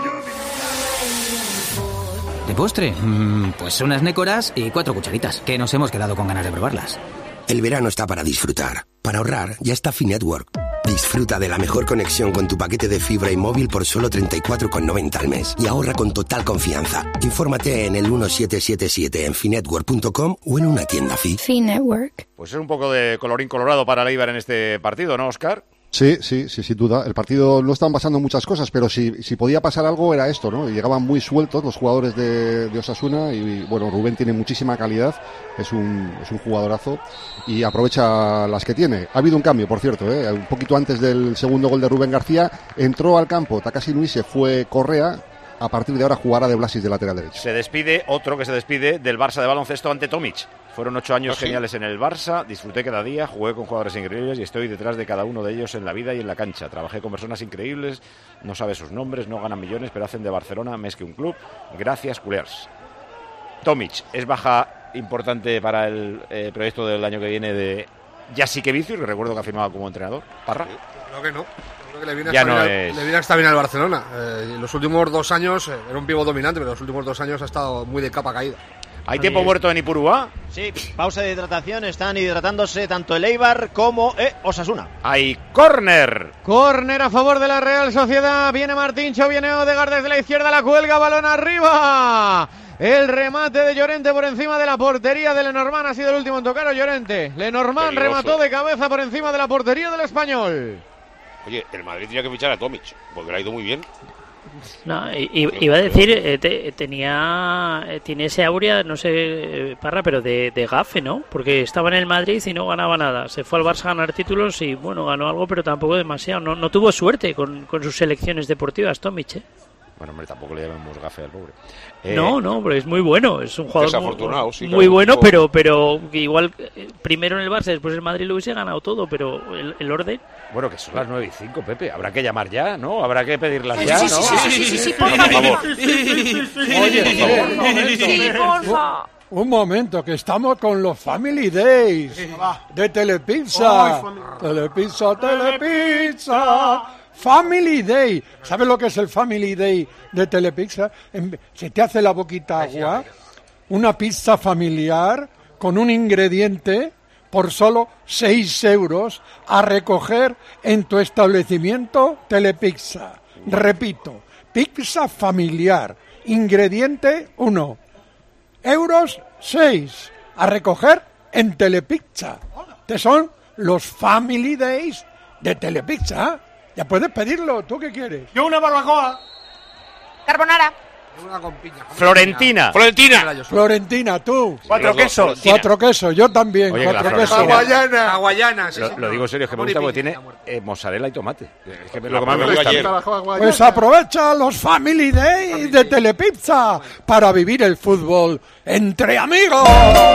¿De postre? Mm, pues unas nécoras y cuatro cucharitas, que nos hemos quedado con ganas de probarlas. El verano está para disfrutar. Para ahorrar, ya está Finetwork. Disfruta de la mejor conexión con tu paquete de fibra y móvil por solo treinta y cuatro con noventa al mes y ahorra con total confianza. Infórmate en el uno siete siete siete en finetwork punto com o en una tienda Fi. Finetwork. Pues es un poco de colorín colorado para el Eibar en este partido, ¿no, Óscar? Sí, sí, sí, sin duda. El partido no estaban pasando muchas cosas, pero si, si podía pasar algo era esto, ¿no? Llegaban muy sueltos los jugadores de, de Osasuna y, bueno, Rubén tiene muchísima calidad, es un, es un jugadorazo y aprovecha las que tiene. Ha habido un cambio, por cierto, ¿eh? Un poquito antes del segundo gol de Rubén García, entró al campo Takashi Nui, se fue Correa. A partir de ahora jugará de Blasis de lateral derecho. Se despide otro que se despide del Barça de baloncesto ante Tomic. Fueron ocho años ¿Ah, sí? geniales en el Barça, disfruté cada día, jugué con jugadores increíbles y estoy detrás de cada uno de ellos en la vida y en la cancha. Trabajé con personas increíbles, no sabe sus nombres, no ganan millones, pero hacen de Barcelona más que un club. Gracias, culers. Tomic es baja importante para el eh, proyecto del año que viene de Jasikevičius, que recuerdo que ha firmado como entrenador. Parra. Creo que no. Creo que le viene, Ya hasta no bien, es- al- le viene hasta bien al Barcelona. Eh, en los últimos dos años, eh, era un pívot dominante, pero los últimos dos años ha estado muy de capa caída. ¿Hay tiempo muerto en Ipurúa? Sí, pausa de hidratación. Están hidratándose tanto el Eibar como eh, Osasuna. Hay córner. Córner a favor de la Real Sociedad. Viene Martíncho, viene Odegaard desde la izquierda, la cuelga, balón arriba. El remate de Llorente por encima de la portería de Lenormand ha sido el último en tocar. Llorente. Lenormand Peligroso. remató de cabeza por encima de la portería del Español. Oye, el Madrid tenía que fichar a Tomic, porque le ha ido muy bien. No, i- i- iba a decir, eh, te- tenía eh, tiene ese aurea, no sé, eh, Parra, pero de, de gafe, ¿no? Porque estaba en el Madrid y no ganaba nada. Se fue al Barça a ganar títulos y, bueno, ganó algo, pero tampoco demasiado. No, no tuvo suerte con, con sus selecciones deportivas, Tomic, ¿eh? Bueno, hombre, tampoco le llamemos gafe al pobre. Eh, No, no, pero es muy bueno. Es un jugador desafortunado, muy, sí, muy claro, bueno, tipo- pero pero que igual eh, primero en el Barça, después el Madrid lo hubiese ganado todo, pero el, el orden... Bueno, que son las nueve y cinco, Pepe. Habrá que llamar ya, ¿no? Habrá que pedirlas Sí, ya, sí, ¿no? sí, sí, sí, sí, sí, por Por favor. favor. Oye, por favor. sí, porfa. Un momento, que estamos con los Family Days de Telepizza. Ay, Family- Telepizza, Telepizza. Family Day. ¿Sabes lo que es el Family Day de Telepizza? En- Se te hace la boquita agua. Una pizza familiar con un ingrediente por solo seis euros a recoger en tu establecimiento Telepizza. Repito, pizza familiar, ingrediente uno, euros seis, a recoger en Telepizza. Te son los Family Days de Telepizza. Ya puedes pedirlo, ¿tú qué quieres? Yo una barbacoa. Carbonara. Una con piña. Florentina. Florentina. Florentina, tú. Cuatro Los dos, quesos. Florentina. Cuatro quesos, yo también. Oye, que la cuatro quesos. Florentina- Hawaiana. Hawaiana, sí, Lo, señor. lo digo en serio, es que me Amor y gusta porque piña. tiene eh, mozzarella y tomate. Es que es La lo que más me probé gusta. ayer. Pues aprovecha los Family Days de Telepizza para vivir el fútbol entre amigos.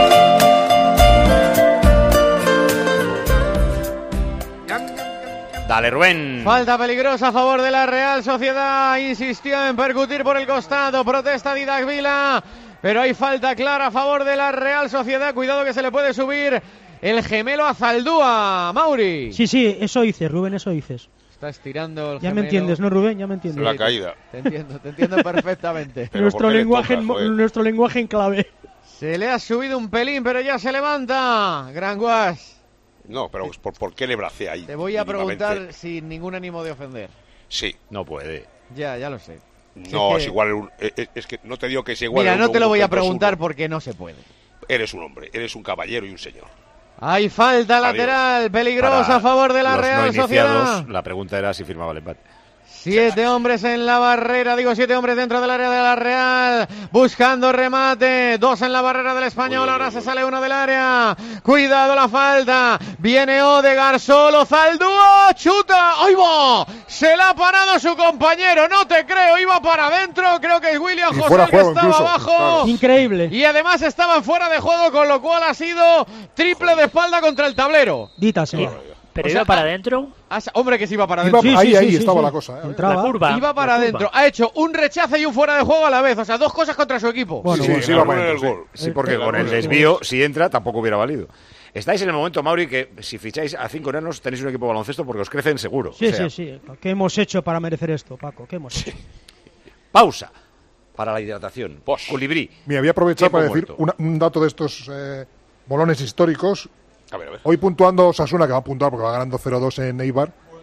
Dale, Rubén. Falta peligrosa a favor de la Real Sociedad. Insistió en percutir por el costado. Protesta Didac Vila. Pero hay falta clara a favor de la Real Sociedad. Cuidado que se le puede subir el gemelo a Zaldúa. Mauri. Sí, sí, eso dices, Rubén, eso dices. Está estirando el Ya gemelo. me entiendes, ¿no, Rubén? Ya me entiendes. La caída. Te entiendo, te entiendo perfectamente. Pero Nuestro ¿por qué le lenguaje, tocas, en, joder? nuestro lenguaje en clave. Se le ha subido un pelín, pero ya se levanta. Gran Guas. No, pero ¿por, por qué le bracea ahí? Te voy a mínimamente? preguntar sin ningún ánimo de ofender. Sí. No puede. Ya, ya lo sé. No, es es, que- igual. un- eh, eh, Es que no te digo que es igual. Mira, el no uno, te lo uno voy que a el dos, preguntar uno. porque no se puede. Eres un hombre, eres un caballero y un señor. Hay falta Adiós. lateral peligrosa Para a favor de la los Real no iniciados, Sociedad. la pregunta era si firmaba el empate. Siete hombres en la barrera, digo siete hombres dentro del área de la Real, buscando remate, dos en la barrera del Español, ahora se sale uno del área, cuidado la falta, viene Odegaard solo, Zaldúa, chuta, ¡ahí va! Se la ha parado su compañero, no te creo, iba para adentro, creo que es William Y José fuera el que juego estaba incluso, abajo. claro. Increíble. Y además estaban fuera de juego, con lo cual ha sido triple de espalda contra el tablero. Dita sea. ¿Pero O iba sea, para adentro? Ah, Hombre, que sí iba para Iba- adentro. ahí, ahí estaba la cosa. ¿eh? Entraba. La curva. Iba para la curva. adentro. Ha hecho un rechace y un fuera de juego a la vez. O sea, dos cosas contra su equipo. Bueno, Sí, bueno. sí, iba El para gol, adentro, el gol. Sí, porque Eh, con el eh, desvío, si entra, tampoco hubiera valido. Estáis en el momento, Mauri, que si ficháis a cinco enanos tenéis un equipo de baloncesto porque os crecen seguro. Sí, O sea, sí, sí. ¿Qué hemos hecho para merecer esto, Paco? ¿Qué hemos hecho? Pausa para la hidratación. Colibrí. Me voy a aprovechar Tiempo para decir muerto. una- un dato de estos eh, bolones históricos. A ver, a ver. Hoy puntuando Osasuna, que va a puntuar porque va ganando cero dos en Eibar.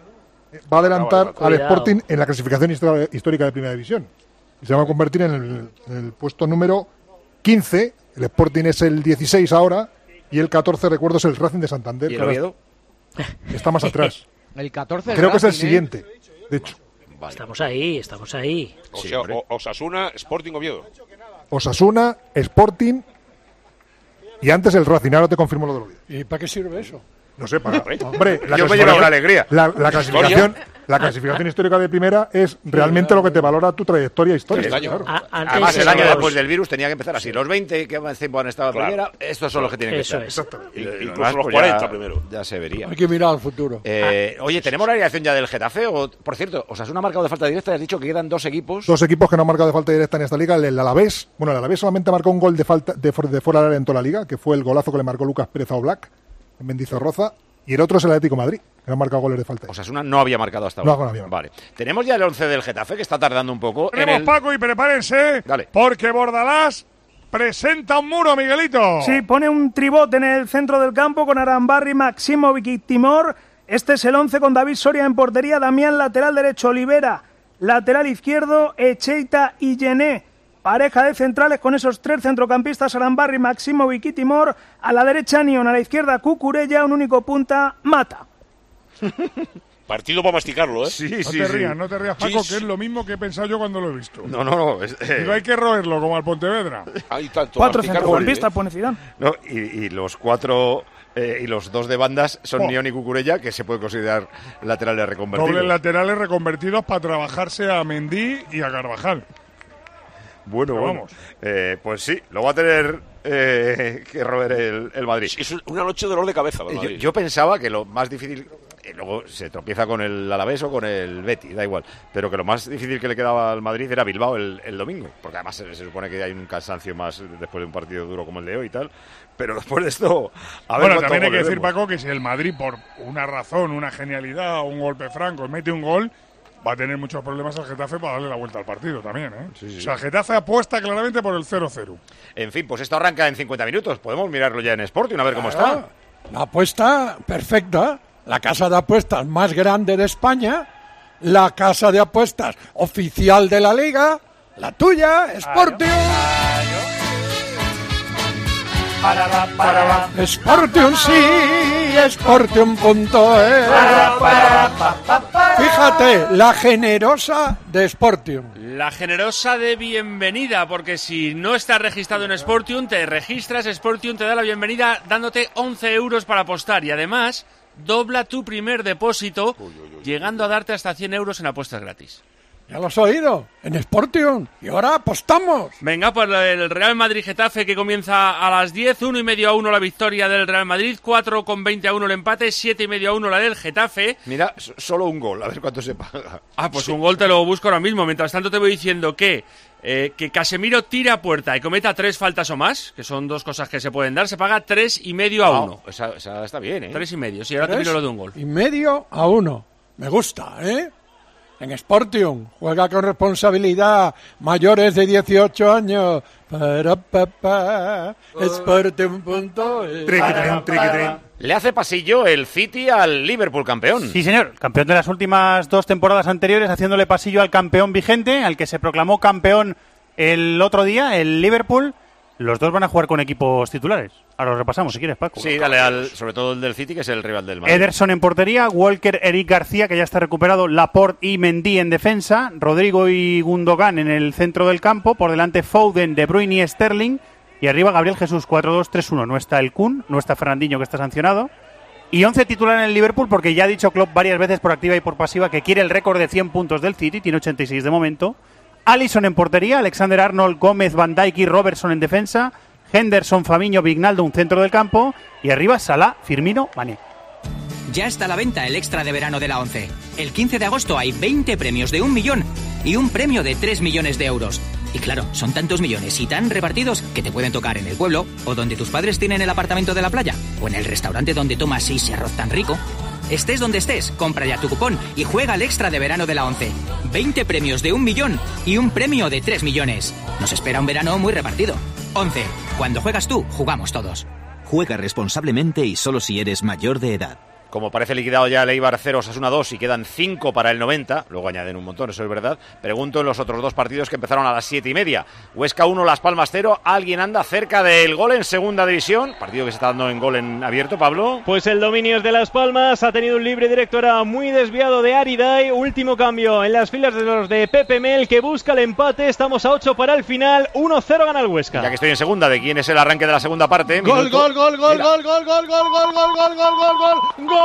va a adelantar Cuidado. al Sporting en la clasificación histórica de Primera División. Y se va a convertir en el, en el puesto número quince. El Sporting es el dieciséis ahora y el catorce, recuerdo, es el Racing de Santander. ¿Y el Oviedo? Está más atrás. El catorce. Creo que es el Racing, ¿eh? siguiente, de hecho. Vale. Estamos ahí, estamos ahí. O Sí, sea, hombre. o- Osasuna, Sporting, Oviedo. Osasuna, Sporting y antes el Racing. Ahora te confirmo lo de Oviedo. ¿Y para qué sirve eso? No sé, para, hombre, la Yo me clasificación- llevo una alegría. La, la clasificación, la clasificación histórica de primera es realmente lo que te valora tu trayectoria histórica. Este año. claro. A- antes Además, el de año los- después del virus tenía que empezar así. Los veinte que más tiempo han estado en Claro. primera, estos son los que tienen que Eso estar. es. Y lo Incluso demás, los pues, cuarenta ya- primero. Ya se vería. Hay que mirar al futuro. Eh, oye, ¿tenemos la alineación ya del Getafe? O, por cierto, Osasuna ha marcado de falta directa y has dicho que quedan dos equipos. Dos equipos que no han marcado de falta directa en esta liga. El Alavés, bueno, el Alavés solamente marcó un gol de falta de, for- de fuera del área en toda la liga, que fue el golazo que le marcó Lucas Pérez a Oblak en Mendizorroza. Y el otro es el Atlético de Madrid, que no ha marcado goles de falta. Osasuna no había marcado hasta No, ahora. no había. Vale. Tenemos ya el once del Getafe, que está tardando un poco. En Tenemos el... Paco y prepárense, Dale. porque Bordalás presenta un muro, Miguelito. Sí, pone un tribote en el centro del campo con Arambarri, Maximovic y Timor. Este es el once con David Soria en portería, Damián lateral derecho, Olivera lateral izquierdo, Echeita y Gené. Pareja de centrales con esos tres centrocampistas, Arambarri, Maximovic y Timor. A la derecha Nion, a la izquierda Cucurella, un único punta, Mata. Partido para masticarlo, ¿eh? Sí, No sí, te sí. rías, no te rías, Sí, Paco, sí. que es lo mismo que he pensado yo cuando lo he visto. No, no, no. es- eh, Pero hay que roerlo, como al Pontevedra. Hay tanto Cuatro masticar, centrocampistas, ¿eh? pone Zidane. no, y, y los cuatro eh, y los dos de bandas son Oh. Nion y Cucurella, que se puede considerar laterales reconvertidos. Dobles laterales reconvertidos para trabajarse a Mendy y a Carvajal. Bueno, Pero bueno. vamos. Eh, pues sí, lo va a tener eh, que roer el, el Madrid. Es una noche de dolor de cabeza. Eh, ¿verdad? Yo, yo pensaba que lo más difícil, eh, luego se tropieza con el Alavés o con el Betis, da igual, pero que lo más difícil que le quedaba al Madrid era Bilbao el, el domingo, porque además se, se supone que hay un cansancio más después de un partido duro como el de hoy y tal, pero después de esto, a ver Bueno, cuántos también hay que goles decir, vemos. Paco, que si el Madrid, por una razón, una genialidad o un golpe franco, mete un gol, va a tener muchos problemas el Getafe para darle la vuelta al partido también, ¿eh? Sí, sí, O sea, el Getafe apuesta claramente por el cero cero. En fin, pues esto arranca en cincuenta minutos, podemos mirarlo ya en Sporting a ver cómo Claro. está. La apuesta perfecta. La casa de apuestas más grande de España. La casa de apuestas oficial de la liga. La tuya, Sportium. Sportium sí, Sportium punto es. Fíjate, la generosa de Sportium. La generosa de bienvenida, porque si no estás registrado en Sportium, te registras, Sportium te da la bienvenida dándote once euros para apostar y además dobla tu primer depósito, llegando a darte hasta cien euros en apuestas gratis. Ya lo has oído, en Sportium. Y ahora apostamos. Venga, pues el Real Madrid-Getafe que comienza a las diez, uno y medio a uno la victoria del Real Madrid, cuatro con veinte a uno el empate, siete y medio a uno la del Getafe. Mira, so- solo un gol, a ver cuánto se paga. Ah, pues un gol te lo busco ahora mismo. Mientras tanto te voy diciendo que eh, que Casemiro tira a puerta y cometa tres faltas o más, que son dos cosas que se pueden dar, se paga tres y medio a Ah, uno. esa, esa está bien, ¿eh? Tres y medio. Sí, ahora te ¿Tres? miro lo de un gol. Y medio a uno. Me gusta, ¿eh? En Sportium, juega con responsabilidad, mayores de dieciocho años. Para papá, Sportium punto es. Le hace pasillo el City al Liverpool campeón. Sí, señor. Campeón de las últimas dos temporadas anteriores, haciéndole pasillo al campeón vigente, al que se proclamó campeón el otro día, el Liverpool. Los dos van a jugar con equipos titulares. Ahora los repasamos, si quieres, Paco. Sí, dale al, sobre todo el del City, que es el rival del Madrid. Ederson en portería, Walker, Eric García, que ya está recuperado, Laporte y Mendy en defensa, Rodrigo y Gundogan en el centro del campo, por delante Foden, De Bruyne y Sterling, y arriba Gabriel Jesús, cuatro dos tres uno. No está el Kun, no está Fernandinho, que está sancionado. Y once titular en el Liverpool, porque ya ha dicho Klopp varias veces por activa y por pasiva que quiere el récord de cien puntos del City, tiene ochenta y seis de momento. Alisson en portería, Alexander Arnold, Gómez, Van Dijk y Robertson en defensa, Henderson, Fabinho, Vignaldo, un centro del campo, y arriba Salah, Firmino, Mané. Ya está a la venta el extra de verano de la ONCE. El quince de agosto hay veinte premios de un millón y un premio de tres millones de euros. Y claro, son tantos millones y tan repartidos que te pueden tocar en el pueblo, o donde tus padres tienen el apartamento de la playa, o en el restaurante donde tomas ese arroz tan rico. Estés donde estés, compra ya tu cupón y juega el extra de verano de la ONCE. veinte premios de un millón y un premio de tres millones. Nos espera un verano muy repartido. ONCE. Cuando juegas tú, jugamos todos. Juega responsablemente y solo si eres mayor de edad. como parece liquidado ya el Eibar cero, Osasuna dos y quedan cinco para el noventa, luego añaden un montón, eso es verdad, pregunto en los otros dos partidos que empezaron a las siete y media. Huesca uno, Las Palmas cero, ¿alguien anda cerca del gol en segunda división? Partido que se está dando en gol en abierto, Pablo. Pues el dominio es de Las Palmas, ha tenido un libre directo, era muy desviado de Ariday, último cambio en las filas de los de Pepe Mel, que busca el empate, estamos a ocho para el final, uno cero gana el Huesca. Ya que estoy en segunda, ¿de quién es el arranque de la segunda parte? Gol, Minuto. gol, gol, gol, gol, gol, gol, gol, gol, gol, gol, gol, gol, gol, gol.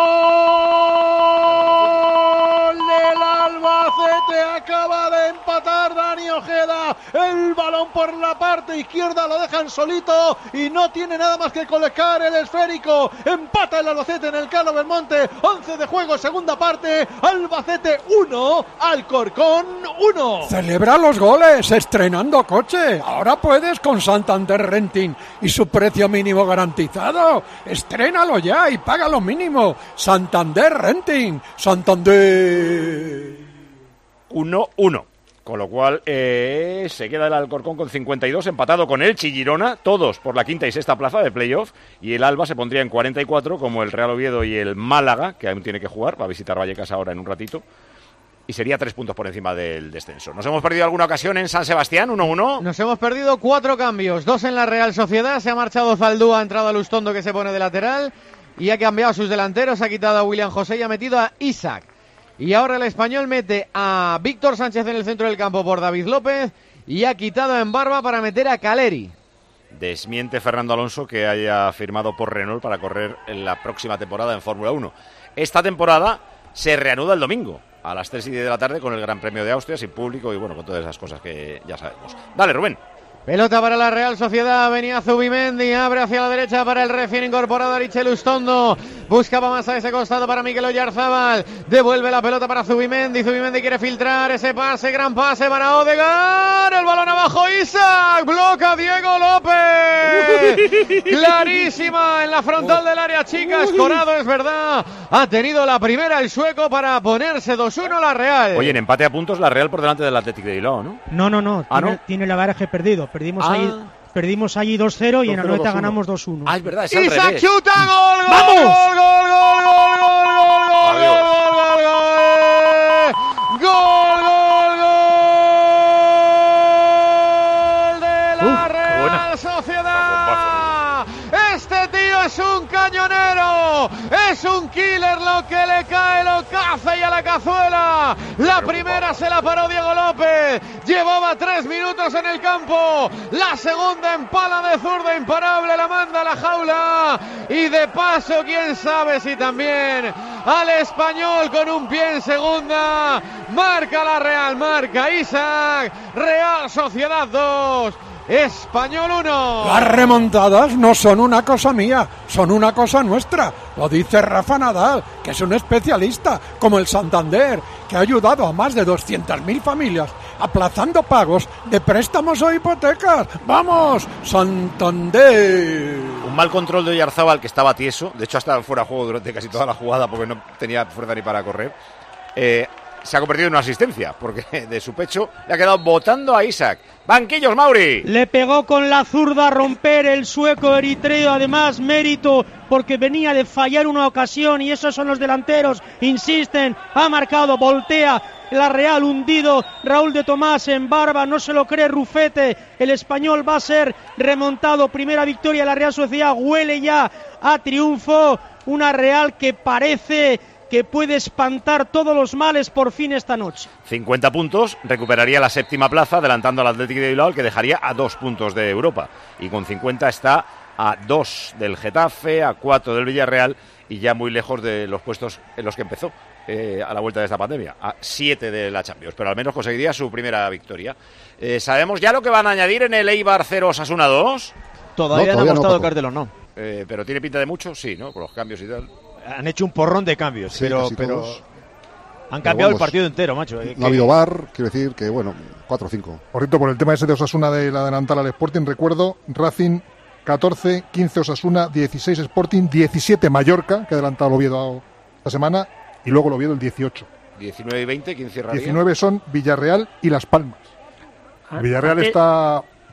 ¡Gol del Albacete! Acaba de empatar Dani Ojeda. El balón por la parte izquierda lo dejan solito y no tiene nada más que colocar el esférico. Empata el Albacete en el Carlos Belmonte. once de juego, segunda parte. Albacete uno, Alcorcón uno. Celebra los goles, estrenando coche. Ahora puedes con Santander Renting y su precio mínimo garantizado. Estrénalo ya y paga lo mínimo. Santander Renting. Santander. uno uno. Con lo cual eh, se queda el Alcorcón con cincuenta y dos, empatado con el Girona, todos por la quinta y sexta plaza de playoff, y el Alba se pondría en cuarenta y cuatro, como el Real Oviedo y el Málaga, que aún tiene que jugar, va a visitar Vallecas ahora en un ratito, y sería tres puntos por encima del descenso. ¿Nos hemos perdido alguna ocasión en San Sebastián? uno uno. Nos hemos perdido cuatro cambios, dos en la Real Sociedad, se ha marchado Zaldúa, ha entrado a Lustondo, que se pone de lateral, y ha cambiado sus delanteros, ha quitado a William José y ha metido a Isaac. Y ahora el Español mete a Víctor Sánchez en el centro del campo por David López y ha quitado en Barba para meter a Caleri. Desmiente Fernando Alonso que haya firmado por Renault para correr en la próxima temporada en Fórmula uno. Esta temporada se reanuda el domingo a las tres y diez de la tarde con el Gran Premio de Austria, sin público y bueno, con todas esas cosas que ya sabemos. Dale, Rubén. Pelota para la Real Sociedad, venía Zubimendi, abre hacia la derecha para el recién incorporado Arichel Ustondo, buscaba más a ese costado para Mikel Oyarzábal, devuelve la pelota para Zubimendi, Zubimendi quiere filtrar ese pase, gran pase para Odegaard, el balón abajo, Isaac, bloca Diego López, clarísima en la frontal del área chica, escorado es verdad, ha tenido la primera el sueco para ponerse dos uno la Real. Oye, en empate a puntos la Real por delante del Atlético de Bilbao, ¿no? No, no, no, ¿Ah, tiene, no? tiene el averaje perdido. Perdimos ah. ahí, perdimos allí dos cero y en Anoeta ganamos dos uno. Ah, es verdad, es al Isaac revés. chuta, gol, gol, ¡vamos! gol, gol, gol, gol, gol, gol, gol, gol, gol, gol, gol de la Real Sociedad. Este tío es un cañonero, es un killer, lo que le cae lo caza y a la cazuela. La primera se la paró Diego López, llevaba tres minutos en el campo, la segunda en pala de zurda imparable, la manda a la jaula y de paso quién sabe si también al Español con un pie en segunda. Marca la Real, marca Isaac, Real Sociedad dos, Español uno. Las remontadas no son una cosa mía, son una cosa nuestra. Lo dice Rafa Nadal, que es un especialista, como el Santander, que ha ayudado a más de doscientas mil familias aplazando pagos de préstamos o hipotecas. ¡Vamos, Santander! Un mal control de Oyarzábal, que estaba tieso, de hecho hasta fuera de juego durante casi toda la jugada porque no tenía fuerza ni para correr. Eh... Se ha convertido en una asistencia, porque de su pecho le ha quedado botando a Isaac. ¡Banquillos, Mauri! Le pegó con la zurda a romper el sueco eritreo, además mérito, porque venía de fallar una ocasión y esos son los delanteros. Insisten, ha marcado, voltea la Real hundido. Raúl de Tomás en Barba, no se lo cree Rufete. El Español va a ser remontado. Primera victoria de la Real Sociedad, huele ya a triunfo. Una Real que parece que puede espantar todos los males por fin esta noche. cincuenta puntos, recuperaría la séptima plaza, adelantando al Atlético de Bilbao, que dejaría a dos puntos de Europa. Y con cincuenta está a dos del Getafe, a cuatro del Villarreal y ya muy lejos de los puestos en los que empezó eh, a la vuelta de esta pandemia, a siete de la Champions. Pero al menos conseguiría su primera victoria. Eh, ¿Sabemos ya lo que van a añadir en el Eibar cero Osasuna dos? Todavía no, todavía no ha mostrado no, Cardelón, no. Eh, pero tiene pinta de mucho, sí, ¿no? Por los cambios y tal. Han hecho un porrón de cambios, sí, pero, pero han cambiado pero vamos, el partido entero, macho. No que... ha habido V A R, quiero decir que, bueno, cuatro o cinco. Por cierto, por el tema ese de Osasuna de la adelantar al Sporting, recuerdo, Racing catorce, quince Osasuna, dieciséis Sporting, diecisiete Mallorca, que ha adelantado el Oviedo esta semana, y luego el Oviedo el dieciocho. diecinueve y veinte, ¿quién cierraría? diecinueve son Villarreal y Las Palmas. El Villarreal antes, está...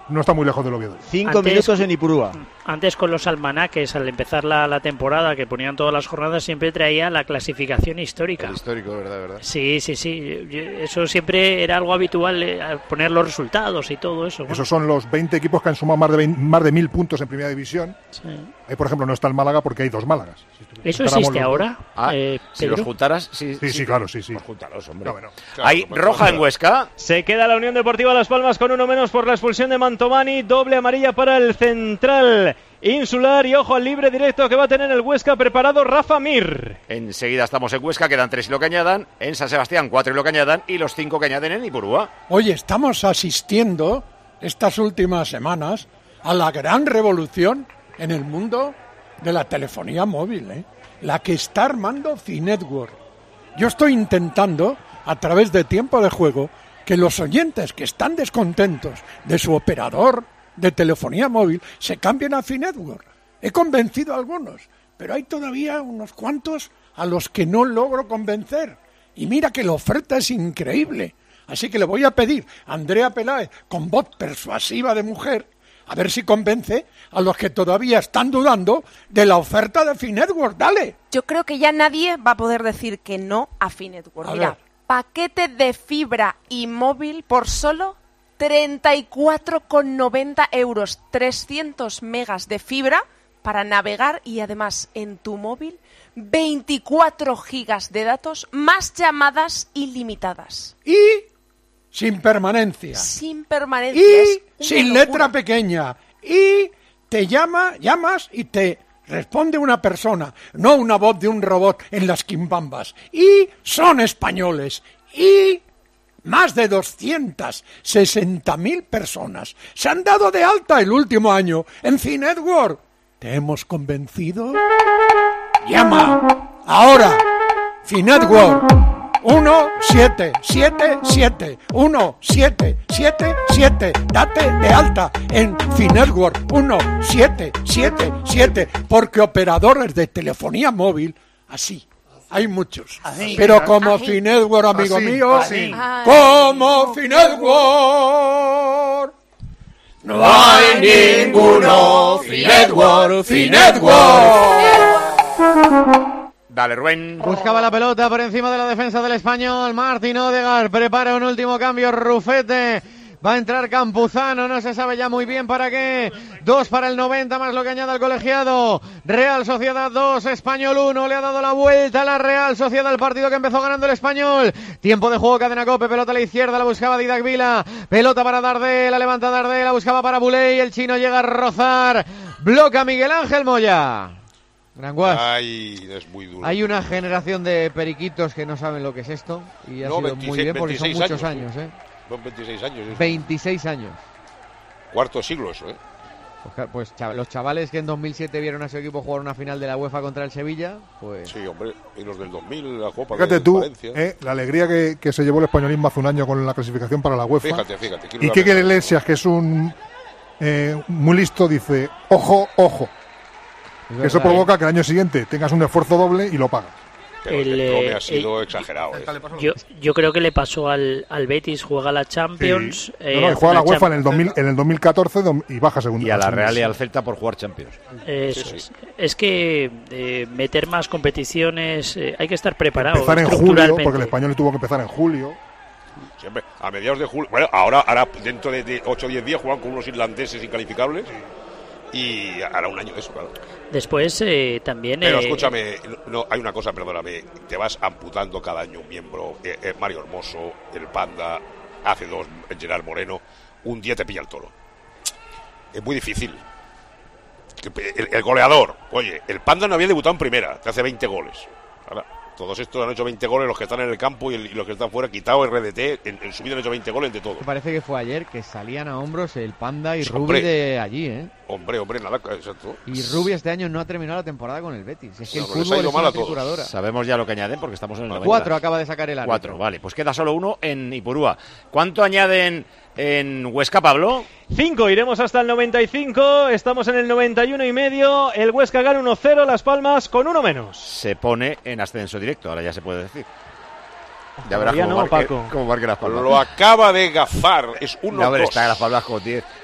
no está muy lejos del Oviedo. Cinco Antes- minutos en Ipurúa. Antes con los almanaques, al empezar la, la temporada, que ponían todas las jornadas, siempre traía la clasificación histórica. El histórico, ¿verdad? ¿verdad? Sí, sí, sí. Yo- Eso siempre era algo habitual, eh, poner los resultados y todo eso. Bueno, Esos son los veinte equipos que han sumado más de, veinte más de mil puntos en Primera División. sí. Ahí, por ejemplo, no está el Málaga porque hay dos Málagas. Si ¿Eso juntáramos existe los ahora? dos- Ah, eh, si los Pedro? juntaras, sí, Sí, sí, claro, sí, sí. Pues júntalos, hombre. No, bueno. Hay roja en Huesca. Se queda la Unión Deportiva Las Palmas con uno menos por la expulsión de Mantovani. Doble amarilla para el central insular. Y ojo al libre directo que va a tener el Huesca preparado Rafa Mir. Enseguida estamos en Huesca, quedan tres y lo que añadan. En San Sebastián, cuatro y lo que añadan. Y los cinco que añaden en Ipurúa. Oye, estamos asistiendo estas últimas semanas a la gran revolución en el mundo de la telefonía móvil, ¿eh? La que está armando Finetwork. Yo estoy intentando, a través de Tiempo de Juego, que los oyentes que están descontentos de su operador de telefonía móvil se cambien a Finetwork. He convencido a algunos, pero hay todavía unos cuantos a los que no logro convencer. Y mira que la oferta es increíble. Así que le voy a pedir a Andrea Peláez, con voz persuasiva de mujer, a ver si convence a los que todavía están dudando de la oferta de Finetwork. ¡Dale! Yo creo que ya nadie va a poder decir que no a Finetwork. A Mira, ver. paquete de fibra y móvil por solo treinta y cuatro con noventa euros. trescientos megas de fibra para navegar y además en tu móvil veinticuatro gigas de datos más llamadas ilimitadas. Y sin permanencia. Sin permanencia. es Y una sin locura. letra pequeña. Y te llama, llamas y te responde una persona, no una voz de un robot en las quimbambas. Y son españoles. Y más de doscientas sesenta mil personas se han dado de alta el último año en Finetwork. ¿Te hemos convencido? Llama ahora. Finetwork. uno siete siete siete uno siete siete siete. Date de alta en Finetwork uno siete siete siete, porque operadores de telefonía móvil, así, hay muchos. Así. Pero como Así. Finetwork, amigo Así, mío, así. como Finetwork, no hay ninguno. Finetwork, Finetwork. Dale, Rubén. Buscaba la pelota por encima de la defensa del Español. Martín Odegaard prepara un último cambio. Rufete. Va a entrar Campuzano, no se sabe ya muy bien para qué. Dos para el noventa, más lo que añade el colegiado. Real Sociedad dos, Español uno. Le ha dado la vuelta a la Real Sociedad, el partido que empezó ganando el Español. Tiempo de juego, Cadena Cope. Pelota a la izquierda, la buscaba Didac Vila. Pelota para Dardé, la levanta Dardé, la buscaba para Buley. El chino llega a rozar. Bloca Miguel Ángel Moya. Gran Guas. Ay, es muy duro. Hay una generación de periquitos que no saben lo que es esto. Y ha No, sido veintiséis, muy bien porque son veintiséis muchos años, años, ¿eh? Son veintiséis años. es veintiséis años. Cuarto siglo eso, ¿eh? Pues, claro, pues chav- los chavales que en dos mil siete vieron a su equipo jugar una final de la UEFA contra el Sevilla, pues... Sí, hombre. Y los del dos mil, la Copa Fíjate de tú, Valencia. eh, la alegría que, que se llevó el españolismo hace un año con la clasificación para la UEFA. Fíjate, fíjate. quiero Y una que vez. Iglesias, que es un eh, muy listo, dice, ojo, ojo. Es Que eso verdad, provoca que el año siguiente tengas un esfuerzo doble y lo pagas. Pero El, el, el eh, ha sido eh, exagerado. ¿eh? Yo, yo creo que le pasó al, al Betis, juega la Champions. Sí. eh, No, no, y hace juega la una UEFA Cham- en el, dos mil, en el dos mil catorce dom- y baja segunda. Y a la segunda. Real y al Celta por jugar Champions. Eso Sí, es. sí. Es que eh, meter más competiciones, eh, hay que estar preparado Empezar en julio, estructuralmente. porque el español le tuvo que empezar en julio. Siempre, a mediados de julio. Bueno, ahora, ahora dentro de, de ocho o diez días juegan con unos irlandeses incalificables. Y hará un año de eso, claro. Después eh, también... Pero eh, escúchame, no, hay una cosa, perdóname. Te vas amputando cada año un miembro. Eh, eh, Mario Hermoso, el Panda, hace dos, Gerard Moreno. Un día te pilla el toro. Es muy difícil. El, el goleador, oye, el Panda no había debutado en primera, te hace veinte goles. Ahora, todos estos han hecho veinte goles, los que están en el campo y, el- y los que están fuera, quitado R D T, en, en su vida han hecho veinte goles de todo. Me parece que fue ayer que salían a hombros el Panda y Sí, Rubi hombre. de allí, ¿eh? Hombre, hombre, nada, exacto. Y Rubi este año no ha terminado la temporada con el Betis. Es que No, el no, les ha fútbol ido es mal una a todos. trituradora. Sabemos ya lo que añaden porque estamos en el noventa. Cuatro acaba de sacar el árbitro. Cuatro, vale. Pues queda solo uno en Ipurúa. ¿Cuánto añaden en Huesca, Pablo? Cinco, iremos hasta el noventa y cinco. Estamos en el noventa y uno y medio. El Huesca gana uno cero, Las Palmas con uno menos. Se pone en ascenso directo, ahora ya se puede decir. Ya verás Todavía cómo, no, marque, Paco. cómo marque Las Palmas. Lo acaba de gafar, es uno No, hombre, dos. está en Las Palmas con diez.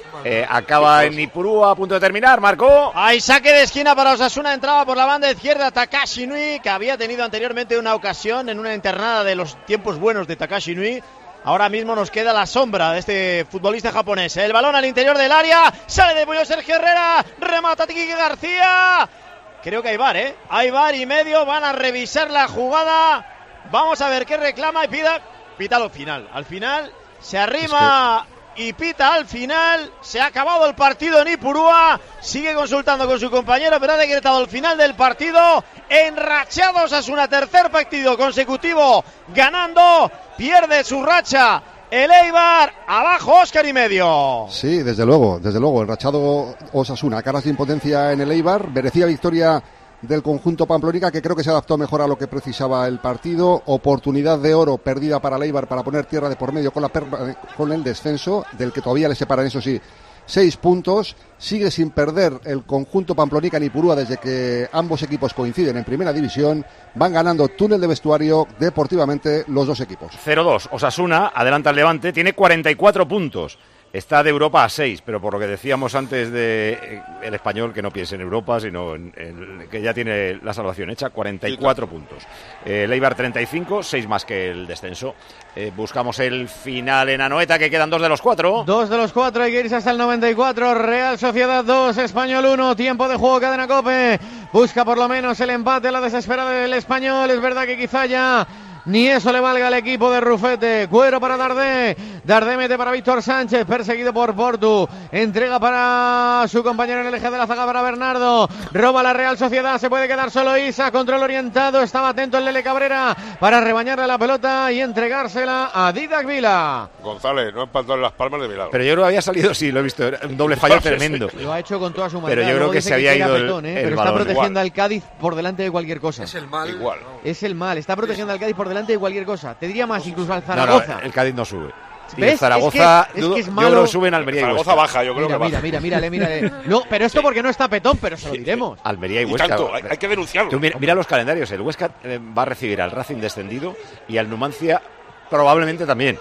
Eh, acaba en Ipurúa, a punto de terminar, Marco. Hay saque de esquina para Osasuna, entraba por la banda izquierda Takashi Nui, que había tenido anteriormente una ocasión en una internada de los tiempos buenos de Takashi Nui. Ahora mismo nos queda la sombra de este futbolista japonés. El balón al interior del área, sale de Pollo Sergio Herrera, remata Tiki García. Creo que hay V A R, ¿eh? Hay V A R y medio, van a revisar la jugada. Vamos a ver qué reclama y pida. Pita al final. Al final se arrima es que... y pita al final. Se ha acabado el partido en Ipurúa. Sigue consultando con su compañero, pero ha decretado el final del partido. Enrachados a su tercer partido consecutivo ganando. Pierde su racha el Eibar, abajo Óscar y medio. Sí, desde luego, desde luego, enrachado Osasuna, caras de impotencia en el Eibar, merecía victoria del conjunto pamplónica, que creo que se adaptó mejor a lo que precisaba el partido. Oportunidad de oro perdida para el Eibar para poner tierra de por medio con, la per- con el descenso, del que todavía le separan, eso sí, seis puntos. Sigue sin perder el conjunto pamplónica en Ipurúa desde que ambos equipos coinciden en primera división. Van ganando túnel de vestuario deportivamente los dos equipos. cero dos, Osasuna adelanta al Levante, tiene cuarenta y cuatro puntos. Está de Europa a seis, pero por lo que decíamos antes de eh, el Español, que no piense en Europa, sino en, en que ya tiene la salvación hecha, cuarenta y cuatro sí, puntos. Eh, el Eibar treinta y cinco, seis más que el descenso. Eh, buscamos el final en Anoeta, que quedan dos de los cuatro. Dos de los cuatro, hay que irse hasta el noventa y cuatro. Real Sociedad dos, Español uno, tiempo de juego, Cadena COPE. Busca por lo menos el empate, la desesperada del Español. Es verdad que quizá ya ni eso le valga al equipo de Rufete. Cuero para Dardé. Dardé mete para Víctor Sánchez, perseguido por Portu. Entrega para su compañero en el eje de la zaga para Bernardo. Roba la Real Sociedad, se puede quedar solo Isa. Control orientado, estaba atento el Lele Cabrera para rebañarle la pelota y entregársela a Didac Vila. González, no empató en las palmas de milagro. Pero yo creo que había salido, sí, lo he visto, un doble fallo tremendo. Lo ha hecho con toda su maldad. Pero yo creo que se había ido el, petón, ¿eh? el Pero balón. está protegiendo Igual. al Cádiz por delante de cualquier cosa. Es el mal. Igual. Es el mal, está protegiendo al Cádiz por delante de cualquier cosa. Te diría más, incluso al No, Zaragoza. no, el Cádiz no sube. Y ¿Ves? el Zaragoza, es que, es dudo, que es yo malo. creo que suben Almería y Zaragoza Huesca. baja, yo creo Mira, que mira, baja. mira, mírale, mírale. No, pero esto porque no está petón, pero se lo diremos. Almería y Y Huesca. tanto, hay, hay que denunciarlo. Tú mira, mira los calendarios. El Huesca eh, va a recibir al Racing descendido y al Numancia probablemente también.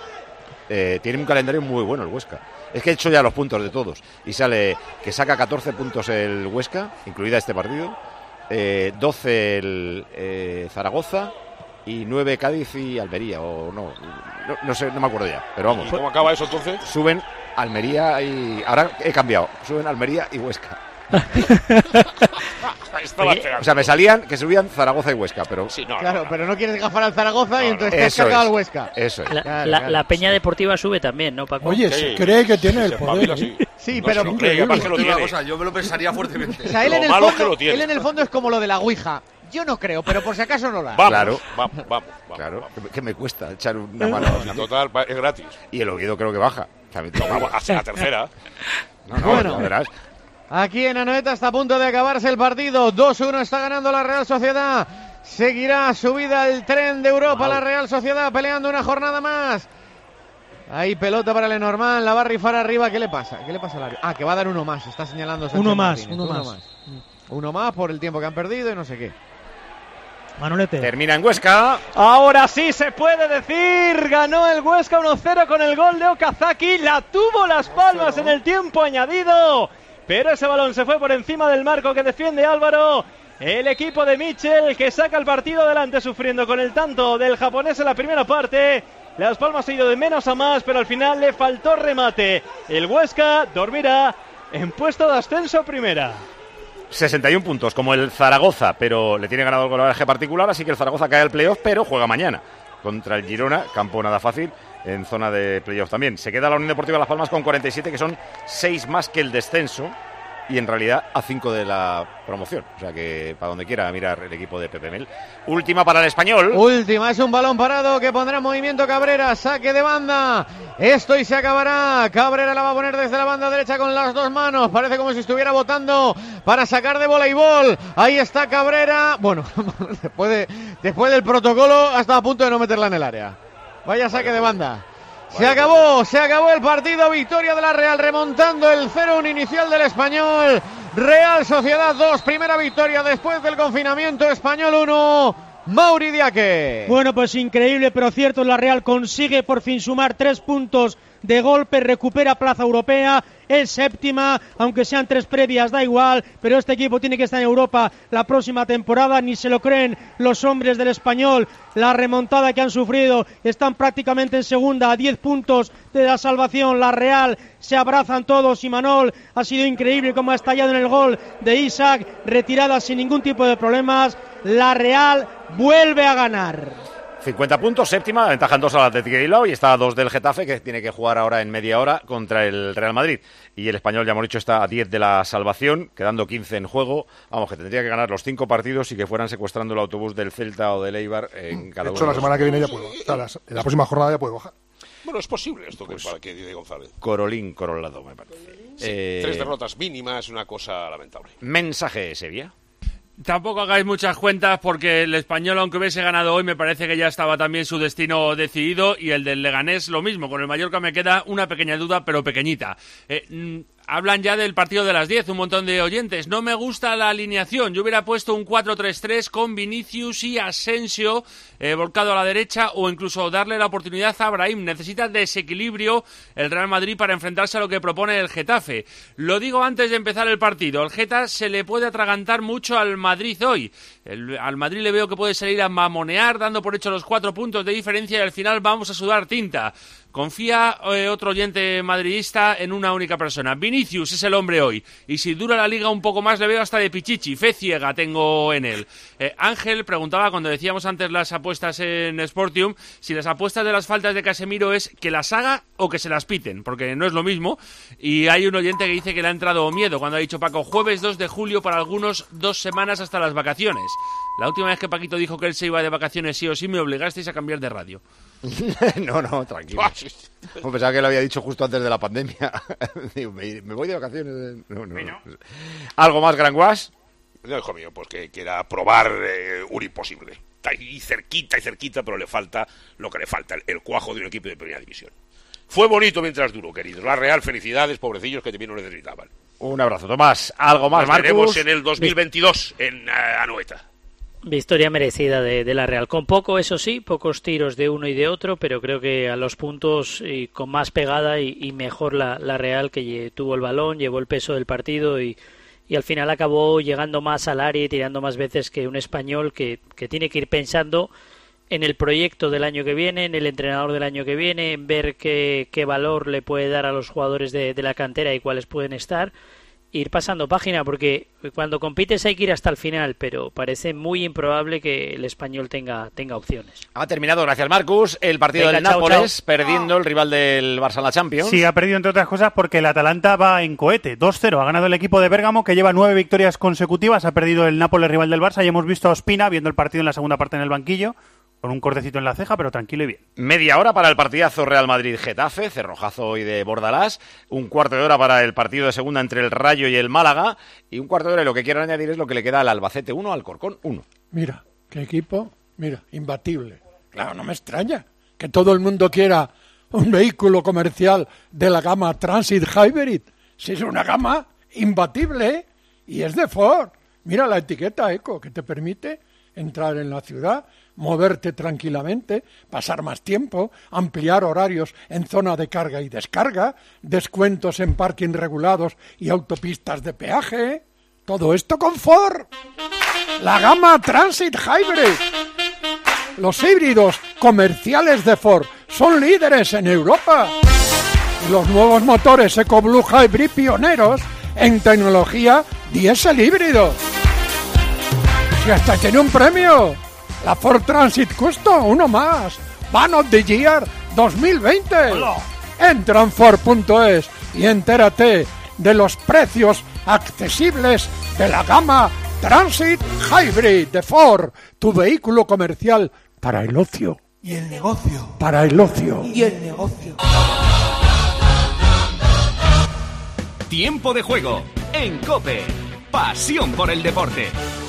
Eh, tiene un calendario muy bueno el Huesca. Es que he hecho ya los puntos de todos. Y sale que saca catorce puntos el Huesca, incluida este partido. Eh, doce el eh, Zaragoza. Y nueve Cádiz y Almería, o no, no, no sé, no me acuerdo ya, pero vamos. ¿Y cómo acaba eso entonces? Suben Almería y... Ahora he cambiado, suben Almería y Huesca. Oye, o sea, me salían que subían Zaragoza y Huesca, pero... Sí, no, Claro, no, no. pero no quieres gafar al Zaragoza y No, entonces no. te has Eso cargado es. al Huesca. Eso es. La, Claro, la- claro. la Peña Deportiva sube también, ¿no, Paco? Oye, Sí. se cree que tiene el Se poder. espabila, ¿eh? sí. Sí, No, pero se cree, además que lo Te digo una tiene. cosa, yo me lo pensaría fuertemente. O sea, él Lo en, el malo es fondo, que lo tiene. él en el fondo es como lo de la Ouija. Yo no creo, pero por si acaso no la. Vamos, Claro. vamos, vamos, vamos, Claro, vamos. que, que me cuesta echar una mano. a una- Total, pa- es gratis. Y el Oviedo creo que baja. También te lo digo. Vamos, hacia la tercera. No, no, Bueno. ya verás. Aquí en Anoeta está a punto de acabarse el partido. dos uno está ganando la Real Sociedad. Seguirá subida el tren de Europa. Wow. La Real Sociedad peleando una jornada más. Ahí pelota para Lenormand. La va a rifar arriba. ¿Qué le pasa? ¿Qué le pasa al área? Ah, que va a dar uno más. Está señalando Sánchez Uno más, Martínez. uno más. Uno más por el tiempo que han perdido y no sé qué. Manolete. Termina en Huesca. Ahora sí se puede decir, ganó el Huesca uno cero con el gol de Okazaki, la tuvo Las Palmas en el tiempo añadido, pero ese balón se fue por encima del marco que defiende Álvaro. El equipo de Mitchell que saca el partido adelante sufriendo con el tanto del japonés en la primera parte. Las Palmas ha ido de menos a más, pero al final le faltó remate. El Huesca dormirá en puesto de ascenso a primera. sesenta y uno puntos, como el Zaragoza, pero le tiene ganado el golaje particular, así que el Zaragoza cae al playoff, pero juega mañana contra el Girona, campo nada fácil, en zona de playoff también. Se queda la Unión Deportiva Las Palmas con cuarenta y siete, que son seis más que el descenso, y en realidad a cinco de la promoción. O sea que para donde quiera mirar el equipo de Pepe Mel. Última para el Español. Última, es un balón parado que pondrá en movimiento Cabrera, saque de banda, esto y se acabará. Cabrera la va a poner desde la banda derecha con las dos manos, parece como si estuviera votando para sacar de voleibol. Ahí está Cabrera, bueno, después, de, después del protocolo hasta a punto de no meterla en el área. Vaya saque de banda. Se acabó, se acabó el partido, victoria de la Real remontando el cero uno inicial del Español. Real Sociedad dos, primera victoria después del confinamiento, Español uno, Mauri Diaque. Bueno, pues increíble, pero cierto, la Real consigue por fin sumar tres puntos de golpe recupera plaza europea, es séptima, aunque sean tres previas, da igual, pero este equipo tiene que estar en Europa la próxima temporada, ni se lo creen los hombres del Español, la remontada que han sufrido, están prácticamente en segunda, a diez puntos de la salvación, la Real, se abrazan todos, Imanol, ha sido increíble cómo ha estallado en el gol de Isaac, retirada sin ningún tipo de problemas, la Real vuelve a ganar. cincuenta puntos, séptima, ventajan dos al Atlético de Bilbao y está a dos del Getafe, que tiene que jugar ahora en media hora contra el Real Madrid. Y el Español, ya hemos dicho, está a diez de la salvación, quedando quince en juego. Vamos, que tendría que ganar los cinco partidos y que fueran secuestrando el autobús del Celta o del Eibar en cada uno. De hecho, uno. la semana que viene ya puede bajar. O sea, la, en la próxima jornada ya puede bajar. Bueno, es posible esto pues, que para que dice González. Corolín, corolado, me parece. Sí, eh... Tres derrotas mínimas, una cosa lamentable. Mensaje, Sevilla. Tampoco hagáis muchas cuentas porque el Español, aunque hubiese ganado hoy, me parece que ya estaba también su destino decidido, y el del Leganés lo mismo. Con el Mallorca me queda una pequeña duda, pero pequeñita. Eh, hablan ya del partido de las diez, un montón de oyentes. No me gusta la alineación. Yo hubiera puesto un cuatro tres tres con Vinicius y Asensio eh, volcado a la derecha, o incluso darle la oportunidad a Brahim. Necesita desequilibrio el Real Madrid para enfrentarse a lo que propone el Getafe. Lo digo antes de empezar el partido. El Geta se le puede atragantar mucho al Madrid hoy. El, al Madrid le veo que puede salir a mamonear, dando por hecho los cuatro puntos de diferencia, y al final vamos a sudar tinta. Confía eh, otro oyente madridista en una única persona. Vinicius es el hombre hoy, y si dura la liga un poco más le veo hasta de pichichi. Fe ciega tengo en él. Eh, Ángel preguntaba, cuando decíamos antes las apuestas en Sportium, si las apuestas de las faltas de Casemiro es que las haga o que se las piten, porque no es lo mismo. Y hay un oyente que dice que le ha entrado miedo cuando ha dicho Paco, jueves dos de julio para algunos, dos semanas hasta las vacaciones. La última vez que Paquito dijo que él se iba de vacaciones sí o sí, me obligasteis a cambiar de radio. no, no, tranquilo. No, pensaba que lo había dicho justo antes de la pandemia. Digo, me, me voy de vacaciones. No, no, no. ¿Algo más, Gran Guas? No, hijo mío, pues que quiera probar eh, un imposible. Está ahí cerquita y cerquita, pero le falta lo que le falta, el, el cuajo de un equipo de primera división. Fue bonito mientras duró, queridos. La Real, felicidades, pobrecillos que también lo necesitaban. Un abrazo, Tomás. ¿Algo más, Nos Marcus? veremos en el dos mil veintidós en uh, Anoeta. Victoria merecida de, de la Real, con poco, eso sí, pocos tiros de uno y de otro, pero creo que a los puntos y con más pegada y, y mejor la, la Real, que tuvo el balón, llevó el peso del partido y, y al final acabó llegando más al área y tirando más veces que un Español que, que tiene que ir pensando en el proyecto del año que viene, en el entrenador del año que viene, en ver qué, qué valor le puede dar a los jugadores de, de la cantera y cuáles pueden estar. Ir pasando página, porque cuando compites hay que ir hasta el final, pero parece muy improbable que el Español tenga, tenga opciones. Ha terminado, gracias Marcus, el partido Venga, del chao, Nápoles, chao. perdiendo el rival del Barça en la Champions. Sí, ha perdido entre otras cosas porque el Atalanta va en cohete, dos cero. Ha ganado el equipo de Bérgamo, que lleva nueve victorias consecutivas. Ha perdido el Nápoles, rival del Barça, y hemos visto a Ospina viendo el partido en la segunda parte en el banquillo, con un cortecito en la ceja, pero tranquilo y bien. Media hora para el partidazo Real Madrid-Getafe, cerrojazo hoy de Bordalás. Un cuarto de hora para el partido de segunda entre el Rayo y el Málaga. Y un cuarto de hora, y lo que quieran añadir es lo que le queda al Albacete uno, al Alcorcón uno. Mira, qué equipo, mira, imbatible. Claro, no me extraña que todo el mundo quiera un vehículo comercial de la gama Transit Hybrid. Si es una gama imbatible, ¿eh? Y es de Ford. Mira la etiqueta Eco, que te permite entrar en la ciudad, moverte tranquilamente, pasar más tiempo, ampliar horarios en zona de carga y descarga, descuentos en parking regulados y autopistas de peaje. Todo esto con Ford. La gama Transit Hybrid. Los híbridos comerciales de Ford son líderes en Europa. Los nuevos motores EcoBlue Hybrid pioneros en tecnología diésel híbrido. Si hasta tiene un premio. La Ford Transit Custom, uno más. Van of the Year dos mil veinte. Hola. Entra en Ford punto es y entérate de los precios accesibles de la gama Transit Hybrid de Ford, tu vehículo comercial para el ocio. Y el negocio. Para el ocio. Y el negocio. Tiempo de juego en COPE. Pasión por el deporte.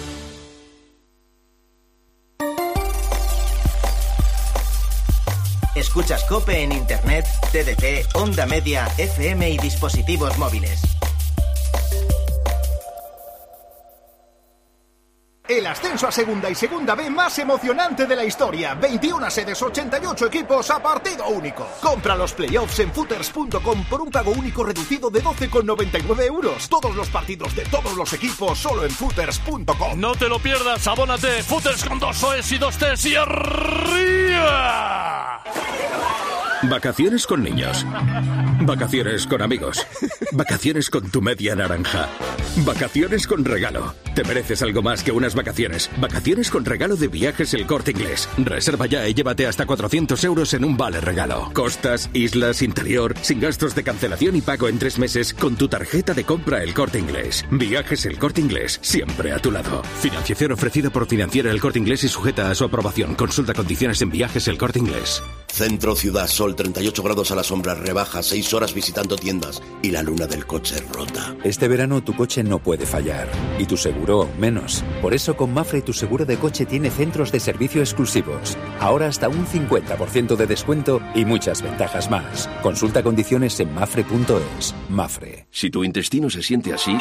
Escuchas COPE en Internet, T D T, Onda Media, F M y dispositivos móviles. El ascenso a Segunda y Segunda B más emocionante de la historia. veintiuna sedes, ochenta y ocho equipos a partido único. Compra los playoffs en footers punto com por un pago único reducido de doce con noventa y nueve euros. Todos los partidos de todos los equipos solo en footers punto com. No te lo pierdas, abónate. Footers con dos O's y dos T's y arriba. Vacaciones con niños. Vacaciones con amigos. Vacaciones con tu media naranja. Vacaciones con regalo. Te mereces algo más que unas vacaciones. Vacaciones con regalo de Viajes El Corte Inglés. Reserva ya y llévate hasta cuatrocientos euros en un vale regalo. Costas, islas, interior, sin gastos de cancelación y pago en tres meses con tu tarjeta de compra El Corte Inglés. Viajes El Corte Inglés, siempre a tu lado. Financiación ofrecida por Financiera El Corte Inglés y sujeta a su aprobación. Consulta condiciones en Viajes El Corte Inglés. Centro Ciudad, sol, treinta y ocho grados a la sombra, rebaja, seis horas visitando tiendas y la luna del coche rota. Este verano tu coche no puede fallar y tu seguro menos. Por eso con Mafre tu seguro de coche tiene centros de servicio exclusivos. Ahora hasta un cincuenta por ciento de descuento y muchas ventajas más. Consulta condiciones en mafre punto es. Mafre. Si tu intestino se siente así,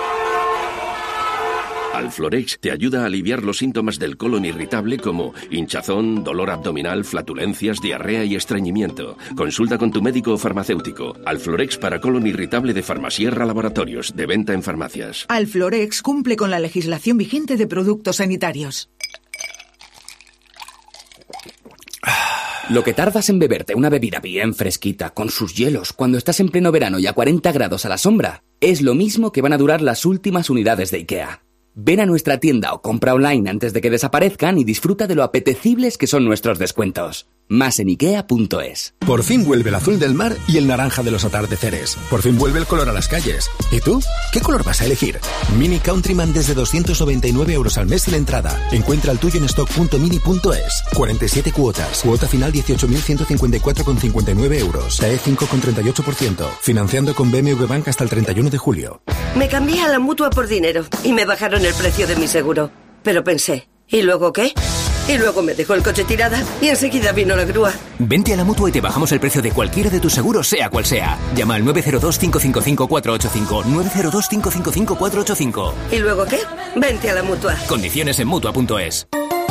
Alflorex te ayuda a aliviar los síntomas del colon irritable como hinchazón, dolor abdominal, flatulencias, diarrea y estreñimiento. Consulta con tu médico o farmacéutico. Alflorex para colon irritable de Farmasierra Laboratorios, de venta en farmacias. Alflorex cumple con la legislación vigente de productos sanitarios. Lo que tardas en beberte una bebida bien fresquita, con sus hielos, cuando estás en pleno verano y a cuarenta grados a la sombra, es lo mismo que van a durar las últimas unidades de IKEA. Ven a nuestra tienda o compra online antes de que desaparezcan y disfruta de lo apetecibles que son nuestros descuentos. Más en ikea punto es. Por fin vuelve el azul del mar y el naranja de los atardeceres. Por fin vuelve el color a las calles. ¿Y tú? ¿Qué color vas a elegir? Mini Countryman desde doscientos noventa y nueve euros al mes en la entrada. Encuentra el tuyo en stock punto mini punto es. cuarenta y siete cuotas. Cuota final dieciocho mil ciento cincuenta y cuatro con cincuenta y nueve euros. T A E cinco con treinta y ocho por ciento. Financiando con B M W Bank hasta el treinta y uno de julio. Me cambié a la Mutua por dinero y me bajaron el precio de mi seguro. Pero pensé, ¿y luego qué? Y luego me dejó el coche tirada y enseguida vino la grúa. Vente a la Mutua y te bajamos el precio de cualquiera de tus seguros, sea cual sea. Llama al nueve cero dos, cinco cinco cinco, cuatro ocho cinco, nueve cero dos, cinco cinco cinco, cuatro ocho cinco. ¿Y luego qué? Vente a la Mutua. Condiciones en Mutua punto es.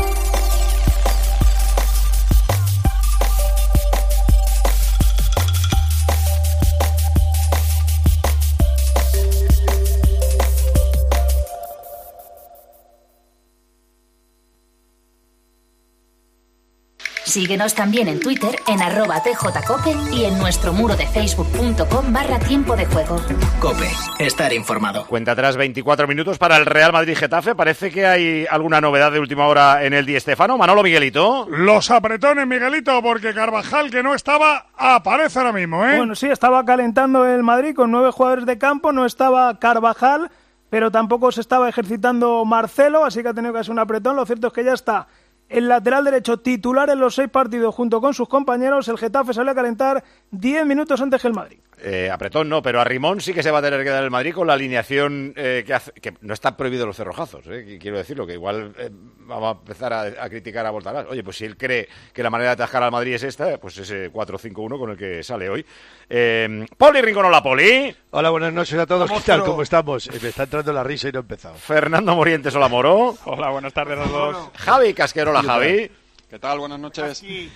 Síguenos también en Twitter en arroba tjcope y en nuestro muro de facebook.com barra tiempo de juego. Cope, estar informado. Cuenta atrás veinticuatro minutos para el Real Madrid-Getafe. Parece que hay alguna novedad de última hora en el Di Stéfano. Manolo, Miguelito. Los apretones, Miguelito, porque Carvajal, que no estaba, aparece ahora mismo, ¿eh? Bueno, sí, estaba calentando el Madrid con nueve jugadores de campo. No estaba Carvajal, pero tampoco se estaba ejercitando Marcelo, así que ha tenido que hacer un apretón. Lo cierto es que ya está el lateral derecho titular en los seis partidos junto con sus compañeros. El Getafe sale a calentar diez minutos antes que el Madrid. Eh, apretón no, pero a Rimón sí que se va a tener que dar el Madrid con la alineación eh, que hace, que no está prohibido los cerrojazos, eh, quiero decirlo, que igual eh, vamos a empezar a, a criticar a Voltaraz. Oye, pues si él cree que la manera de atajar al Madrid es esta, pues ese cuatro cinco uno con el que sale hoy. Eh, Poli Rincón, hola Poli. Hola, buenas noches a todos. ¿Qué tal? ¿Cómo estamos? Me está entrando la risa y no he empezado. Fernando Morientes, hola Moro. Hola, buenas tardes a los dos. Javi Casquero, hola Javi. ¿Qué tal? Buenas noches. Eh,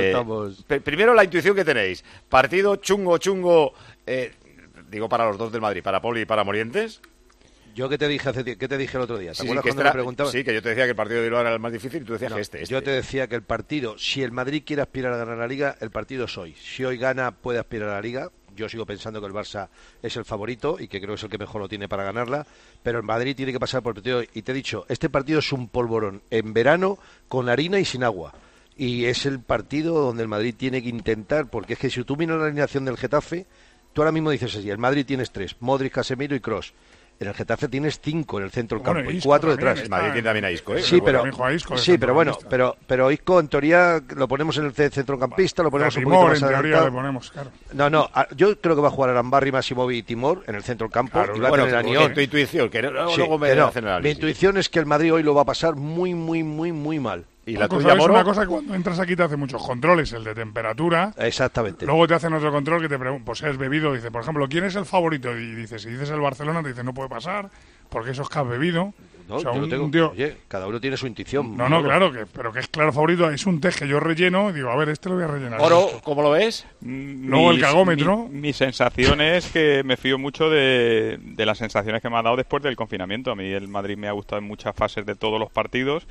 pr- primero la intuición que tenéis. Partido chungo, chungo, eh, digo para los dos del Madrid, para Poli y para Morientes. Yo que te dije hace, ¿qué te dije el otro día? ¿Te Sí, acuerdas sí, que cuando este era- me preguntabas? sí, que yo te decía que el partido de Bilbao era el más difícil y tú decías No, que este, este. Yo te decía que el partido, si el Madrid quiere aspirar a ganar la Liga, el partido es hoy. Si hoy gana, puede aspirar a la Liga. Yo sigo pensando que el Barça es el favorito y que creo que es el que mejor lo tiene para ganarla, pero el Madrid tiene que pasar por el partido. Y te he dicho, este partido es un polvorón en verano con harina y sin agua. Y es el partido donde el Madrid tiene que intentar, porque es que si tú miras la alineación del Getafe, tú ahora mismo dices así, el Madrid tienes tres, Modric, Casemiro y Kroos. En el Getafe tienes cinco en el centro del Bueno, campo y Isco cuatro también detrás. está. El Madrid tiene también a Isco, ¿eh? Sí, pero, También juega Isco, sí, es pero bueno, centrocampista. pero, pero Isco en teoría lo ponemos en el ce- centrocampista, lo ponemos un Timor, poquito más en teoría, adelantado. le ponemos, claro. No, no, a- yo creo que va a jugar Arambarri, Massimovi y Timor en el centro del campo. Claro, y va bueno, a tener a porque Nión. tu intuición, que luego- Sí, luego me que no. hacen el Mi análisis. intuición es que el Madrid hoy lo va a pasar muy, muy, muy, muy mal. ¿Y Una cosa, es una cosa que cuando entras aquí te hace muchos controles, el de temperatura. Exactamente. Luego te hacen otro control que te preguntan, pues si has bebido, dice, por ejemplo, ¿quién es el favorito? Y dices, si dices el Barcelona, te dice, no puede pasar, porque eso es que has bebido. No, o sea, yo un, no tengo, un tío... Oye, cada uno tiene su intuición. No, no, claro, que, pero que es claro favorito. Es un test que yo relleno y digo, a ver, este lo voy a rellenar. Oro, ¿cómo lo ves? Luego el cagómetro. Mi, mi sensación es que me fío mucho de, de las sensaciones que me ha dado después del confinamiento. A mí el Madrid me ha gustado en muchas fases de todos los partidos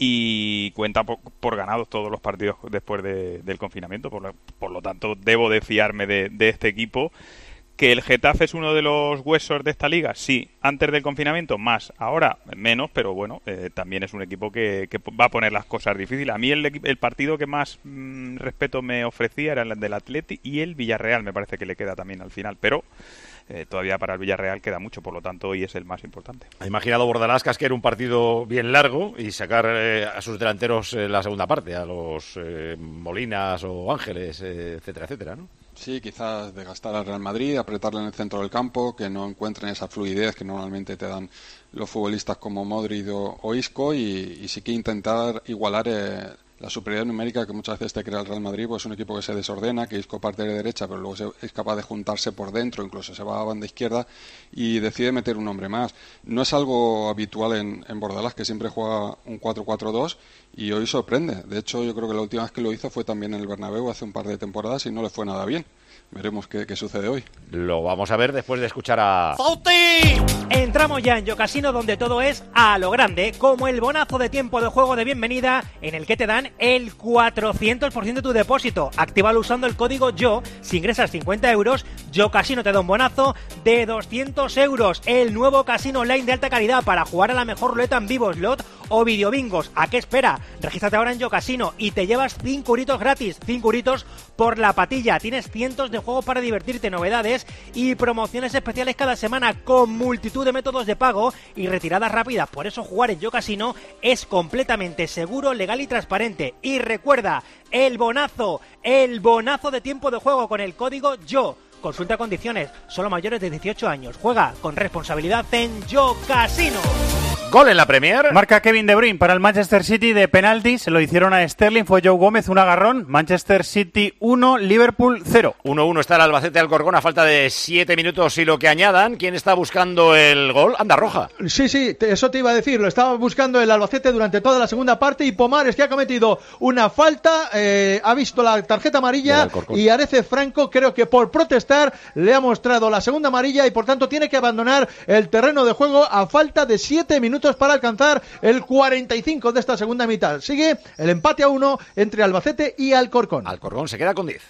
y cuenta por, por ganados todos los partidos después de, del confinamiento. Por lo, por lo tanto, debo de fiarme de, de este equipo. ¿Que el Getafe es uno de los huesos de esta liga? Sí. Antes del confinamiento, más. Ahora, menos, pero bueno, eh, también es un equipo que, que va a poner las cosas difíciles. A mí el, el partido que más mmm, respeto me ofrecía era el del Atleti y el Villarreal, me parece que le queda también al final. Pero eh, todavía para el Villarreal queda mucho, por lo tanto hoy es el más importante. Ha imaginado Bordalascas que era un partido bien largo y sacar eh, a sus delanteros en la segunda parte, a los eh, Molinas o Ángeles, eh, etcétera, etcétera, ¿no? Sí, quizás desgastar al Real Madrid, apretarle en el centro del campo, que no encuentren esa fluidez que normalmente te dan los futbolistas como Modric o, o Isco y, y sí que intentar igualar eh, la superioridad numérica que muchas veces te crea el Real Madrid, pues es un equipo que se desordena, que Isco parte de derecha, pero luego se, es capaz de juntarse por dentro, incluso se va a banda izquierda y decide meter un hombre más. No es algo habitual en, en Bordalás, que siempre juega un cuatro cuatro dos y hoy sorprende. De hecho, yo creo que la última vez que lo hizo fue también en el Bernabéu hace un par de temporadas y no le fue nada bien. Veremos qué, qué sucede hoy. Lo vamos a ver después de escuchar a... ¡Fauti! Entramos ya en YoCasino, donde todo es a lo grande, como el bonazo de tiempo de juego de bienvenida, en el que te dan el cuatrocientos por ciento de tu depósito. Actívalo usando el código YO. Si ingresas cincuenta euros, YoCasino te da un bonazo de doscientos euros. El nuevo casino online de alta calidad para jugar a la mejor ruleta en vivo, slot o videobingos. ¿A qué espera? Regístrate ahora en YoCasino y te llevas cinco euritos gratis. cinco euritos por la patilla. Tienes cientos de juegos para divertirte, novedades y promociones especiales cada semana con multitud de métodos de pago y retiradas rápidas. Por eso jugar en YoCasino es completamente seguro, legal y transparente. Y recuerda, el bonazo, el bonazo de tiempo de juego con el código YO. Consulta condiciones, solo mayores de dieciocho años. Juega con responsabilidad en YoCasino. Gol en la Premier. Marca Kevin De Bruyne para el Manchester City de penalti. Se lo hicieron a Sterling, fue Joe Gómez, un agarrón. Manchester City uno, Liverpool cero. uno uno está el Albacete Alcorcón a falta de siete minutos y lo que añadan. ¿Quién está buscando el gol? Anda, Roja. Sí, sí, eso te iba a decir. Lo estaba buscando el Albacete durante toda la segunda parte y Pomares, que ha cometido una falta, eh, ha visto la tarjeta amarilla y Arece Franco, creo que por protestar, le ha mostrado la segunda amarilla y por tanto tiene que abandonar el terreno de juego a falta de siete minutos para alcanzar el cuarenta y cinco de esta segunda mitad. Sigue el empate a uno entre Albacete y Alcorcón. Alcorcón se queda con diez.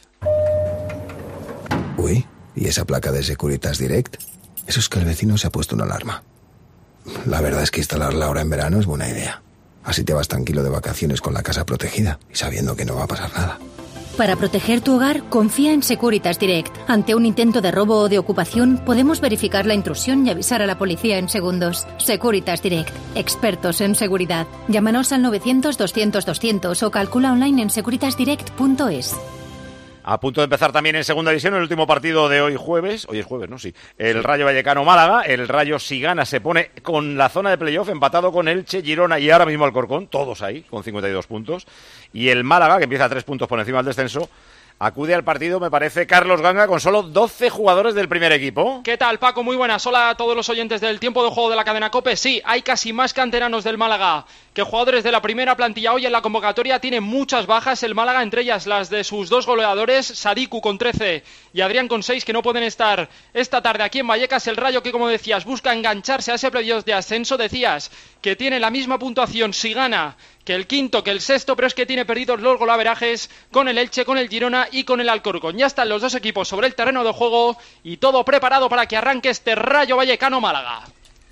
Uy, ¿y esa placa de Securitas Direct? Eso es que el vecino se ha puesto una alarma. La verdad es que instalarla ahora en verano es buena idea. Así te vas tranquilo de vacaciones con la casa protegida y sabiendo que no va a pasar nada. Para proteger tu hogar, confía en Securitas Direct. Ante un intento de robo o de ocupación, podemos verificar la intrusión y avisar a la policía en segundos. Securitas Direct. Expertos en seguridad. Llámanos al novecientos doscientos doscientos o calcula online en securitas direct punto es. A punto de empezar también en segunda división el último partido de hoy jueves. Hoy es jueves, ¿no? Sí. El Rayo Vallecano-Málaga. El Rayo, si gana, se pone con la zona de playoff, empatado con Elche, Girona y ahora mismo Alcorcón. Todos ahí, con cincuenta y dos puntos. Y el Málaga, que empieza a tres puntos por encima del descenso, acude al partido, me parece, Carlos Ganga, con solo doce jugadores del primer equipo. ¿Qué tal, Paco? Muy buenas. Hola a todos los oyentes del tiempo de juego de la cadena COPE. Sí, hay casi más canteranos del Málaga que jugadores de la primera plantilla. Hoy en la convocatoria tiene muchas bajas el Málaga, entre ellas las de sus dos goleadores, Sadiku con trece y Adrián con seis, que no pueden estar esta tarde aquí en Vallecas. El Rayo, que como decías, busca engancharse a ese playoff de ascenso. Decías que tiene la misma puntuación si gana que el quinto, que el sexto, pero es que tiene perdidos los golaverajes con el Elche, con el Girona y con el Alcorcón. Ya están los dos equipos sobre el terreno de juego y todo preparado para que arranque este Rayo Vallecano-Málaga.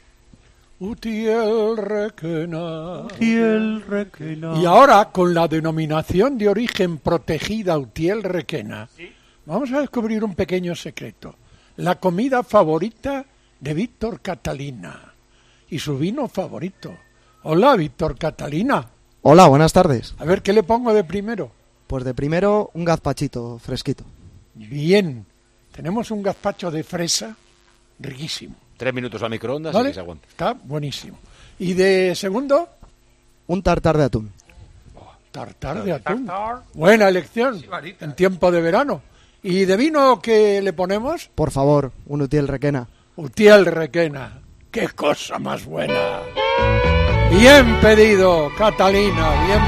Utiel Requena. Utiel Requena. Y ahora, con la denominación de origen protegida Utiel Requena, ¿sí?, vamos a descubrir un pequeño secreto. La comida favorita de Víctor Catalina y su vino favorito. Hola, Víctor Catalina. Hola, buenas tardes. A ver, ¿qué le pongo de primero? Pues de primero un gazpachito fresquito. Bien, tenemos un gazpacho de fresa riquísimo. Tres minutos al microondas, ¿vale? Y que se aguante. Está buenísimo. ¿Y de segundo? Un tartar de atún. Oh, tartar de atún. Tartar. Buena elección, en tiempo de verano. ¿Y de vino qué le ponemos? Por favor, un Utiel Requena. Utiel Requena. ¡Qué cosa más buena! Bien pedido, Catalina, bien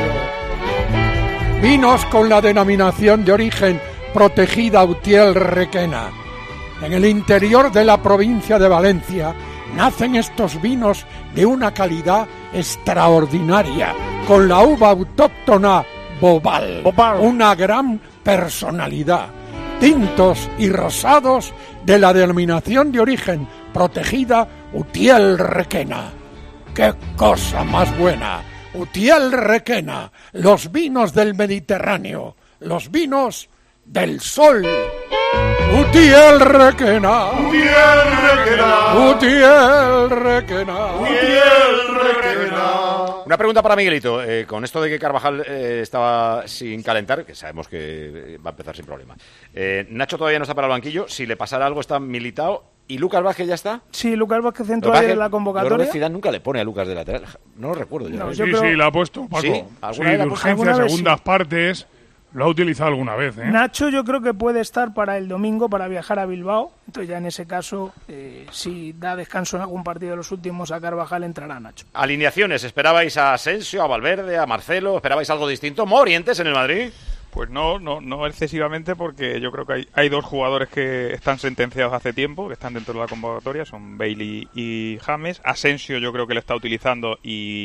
pedido. Vinos con la denominación de origen protegida Utiel Requena. En el interior de la provincia de Valencia nacen estos vinos de una calidad extraordinaria, con la uva autóctona Bobal, Bobal. Una gran personalidad. Tintos y rosados de la denominación de origen protegida Utiel Requena. ¡Qué cosa más buena! Utiel Requena, los vinos del Mediterráneo, los vinos del sol. Utiel Requena, Utiel Requena, Utiel Requena, Utiel Requena. Una pregunta para Miguelito. Eh, con esto de que Carvajal eh, estaba sin calentar, que sabemos que va a empezar sin problema. Eh, Nacho todavía no está para el banquillo. Si le pasara algo está Militao. ¿Y Lucas Vázquez ya está? Sí, Lucas Vázquez entró ayer en la convocatoria. Yo creo que Zidane nunca le pone a Lucas de lateral. No lo recuerdo. Yo No, no sí, creo... sí, la ha puesto, Paco. ¿Sí? Sí, ¿Alguna de vez urgencia, segundas sí. partes. Lo ha utilizado alguna vez, ¿eh? Nacho yo creo que puede estar para el domingo para viajar a Bilbao. Entonces ya en ese caso, eh, si da descanso en algún partido de los últimos a Carvajal, entrará Nacho. Alineaciones. ¿Esperabais a Asensio, a Valverde, a Marcelo? ¿Esperabais algo distinto? ¿Morientes en el Madrid? Pues no, no, no excesivamente, porque yo creo que hay, hay dos jugadores que están sentenciados hace tiempo, que están dentro de la convocatoria, son Bailey y James. Asensio yo creo que lo está utilizando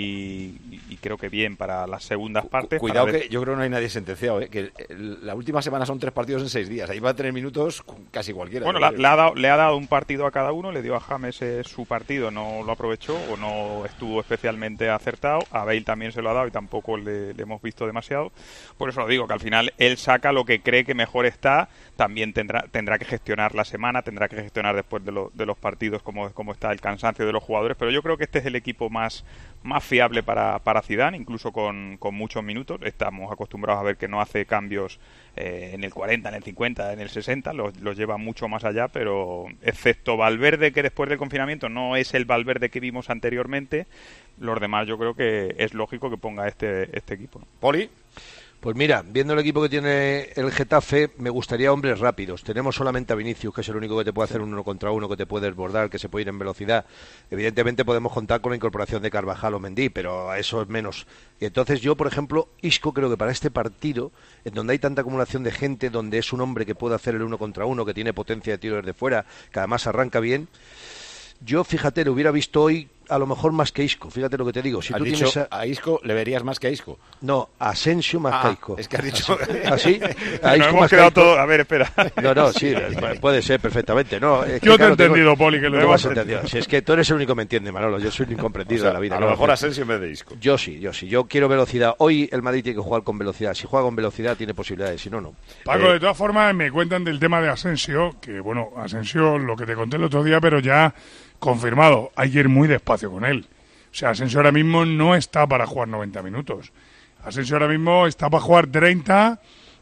y, y creo que bien para las segundas partes. Cuidado para ver... que yo creo que no hay nadie sentenciado, ¿eh? Que la última semana son tres partidos en seis días. Ahí va a tener minutos casi cualquiera. Bueno, la, le, ha dado, le ha dado un partido a cada uno, le dio a James eh, su partido, no lo aprovechó o no estuvo especialmente acertado. A Bale también se lo ha dado y tampoco le, le hemos visto demasiado. Por eso lo digo, que al final él saca lo que cree que mejor está. También tendrá tendrá que gestionar la semana, tendrá que gestionar después de, lo, de los partidos cómo, cómo está el cansancio de los jugadores, pero yo creo que este es el equipo más, más fiable para, para Zidane, incluso con, con muchos minutos. Estamos acostumbrados a ver que no hace cambios eh, en el cuarenta, en el cincuenta, en el sesenta, los, los lleva mucho más allá, pero excepto Valverde, que después del confinamiento no es el Valverde que vimos anteriormente, los demás yo creo que es lógico que ponga este, este equipo. Poli. Pues mira, viendo el equipo que tiene el Getafe, me gustaría hombres rápidos. Tenemos solamente a Vinicius, que es el único que te puede hacer un uno contra uno, que te puede desbordar, que se puede ir en velocidad. Evidentemente podemos contar con la incorporación de Carvajal o Mendy, pero a eso es menos. Y entonces yo, por ejemplo, Isco creo que para este partido, en donde hay tanta acumulación de gente, donde es un hombre que puede hacer el uno contra uno, que tiene potencia de tiro desde fuera, que además arranca bien, yo, fíjate, lo hubiera visto hoy a lo mejor más que Isco, fíjate lo que te digo. Si ¿Has tú dicho tienes a... a Isco le verías más que a Isco? No, a Asensio más ah, que a Isco. Es que has dicho... ¿Así? ¿Ah, no hemos quedado todo... A ver, espera. No, no, sí, puede ser perfectamente. No, es que, yo claro, te he entendido, tengo... Poli, que lo tengo entendido. Si es que tú eres el único que me entiende, Manolo, yo soy un incomprendido o sea, de la vida. A ¿no? lo mejor Asensio en vez de Isco. Yo sí, yo sí. Yo quiero velocidad. Hoy el Madrid tiene que jugar con velocidad. Si juega con velocidad tiene posibilidades, si no, no. Paco, eh... de todas formas, me cuentan del tema de Asensio, que bueno, Asensio, lo que te conté el otro día, pero ya confirmado, hay que ir muy despacio con él. O sea, Asensio ahora mismo no está para jugar noventa minutos. Asensio ahora mismo está para jugar treinta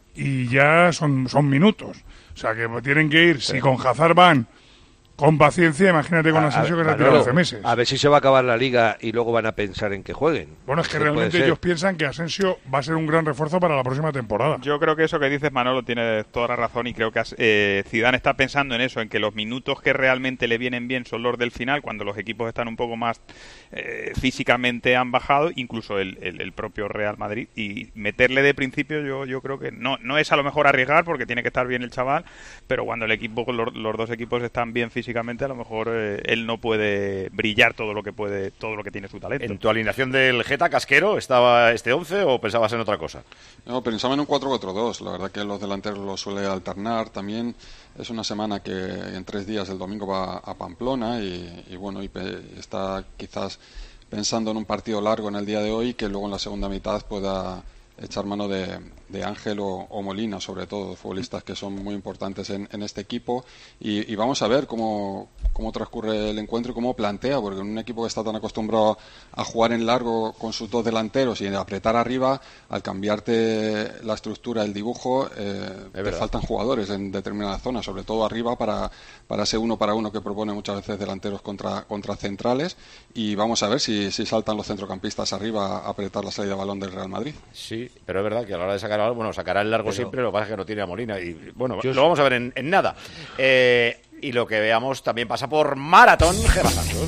y ya son, son minutos. O sea, que tienen que ir, sí. Si con Hazard van con paciencia, imagínate con Asensio que se tira doce meses. A ver si se va a acabar la liga y luego van a pensar en que jueguen. Bueno, es que realmente ellos piensan que Asensio va a ser un gran refuerzo para la próxima temporada. Yo creo que eso que dices, Manolo, tiene toda la razón y creo que eh, Zidane está pensando en eso, en que los minutos que realmente le vienen bien son los del final, cuando los equipos están un poco más eh, físicamente han bajado, incluso el, el, el propio Real Madrid, y meterle de principio yo, yo creo que no, no es a lo mejor arriesgar porque tiene que estar bien el chaval, pero cuando el equipo los, los dos equipos están bien físicamente, a lo mejor eh, él no puede brillar todo lo que puede, todo lo que tiene su talento. ¿En tu alineación del Geta Casquero estaba este once o pensabas en otra cosa? No, pensaba en un cuatro cuatro dos. La verdad que los delanteros lo suele alternar. También es una semana que en tres días el domingo va a Pamplona y, y bueno, y pe- está quizás pensando en un partido largo en el día de hoy que luego en la segunda mitad pueda echar mano de, de Ángel o, o Molina, sobre todo, futbolistas que son muy importantes en, en este equipo. Y, y vamos a ver cómo, cómo transcurre el encuentro y cómo plantea, porque en un equipo que está tan acostumbrado a jugar en largo con sus dos delanteros y a apretar arriba, al cambiarte la estructura, el dibujo, eh, te verdad. faltan jugadores en determinadas zonas, sobre todo arriba, para, para ese uno para uno que propone muchas veces delanteros contra, contra centrales. Y vamos a ver si, si saltan los centrocampistas arriba a apretar la salida de balón del Real Madrid. Sí, pero es verdad que a la hora de sacar algo, bueno, sacará el largo pero, siempre, lo que pasa es que no tiene a Molina. Y bueno, lo vamos a ver en, en nada. Eh, y lo que veamos también pasa por Maratón, Gema Santos.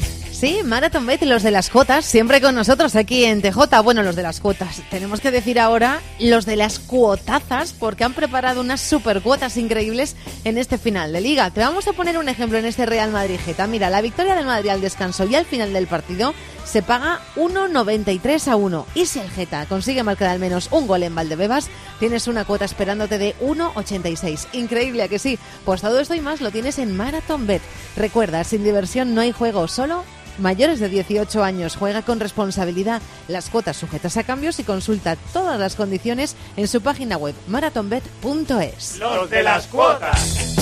Sí, MarathonBet, los de las cuotas, siempre con nosotros aquí en T J. Bueno, los de las cuotas. Tenemos que decir ahora los de las cuotazas, porque han preparado unas super cuotas increíbles en este final de Liga. Te vamos a poner un ejemplo en este Real Madrid-Geta. Mira, la victoria del Madrid al descanso y al final del partido se paga uno noventa y tres a uno. Y si el Geta consigue marcar al menos un gol en Valdebebas, tienes una cuota esperándote de uno ochenta y seis. Increíble, ¿a que sí? Pues todo esto y más lo tienes en MarathonBet. Recuerda, sin diversión no hay juego, solo mayores de dieciocho años. Juega con responsabilidad. Las cuotas sujetas a cambios y consulta todas las condiciones en su página web marathonbet punto es. Los de las cuotas.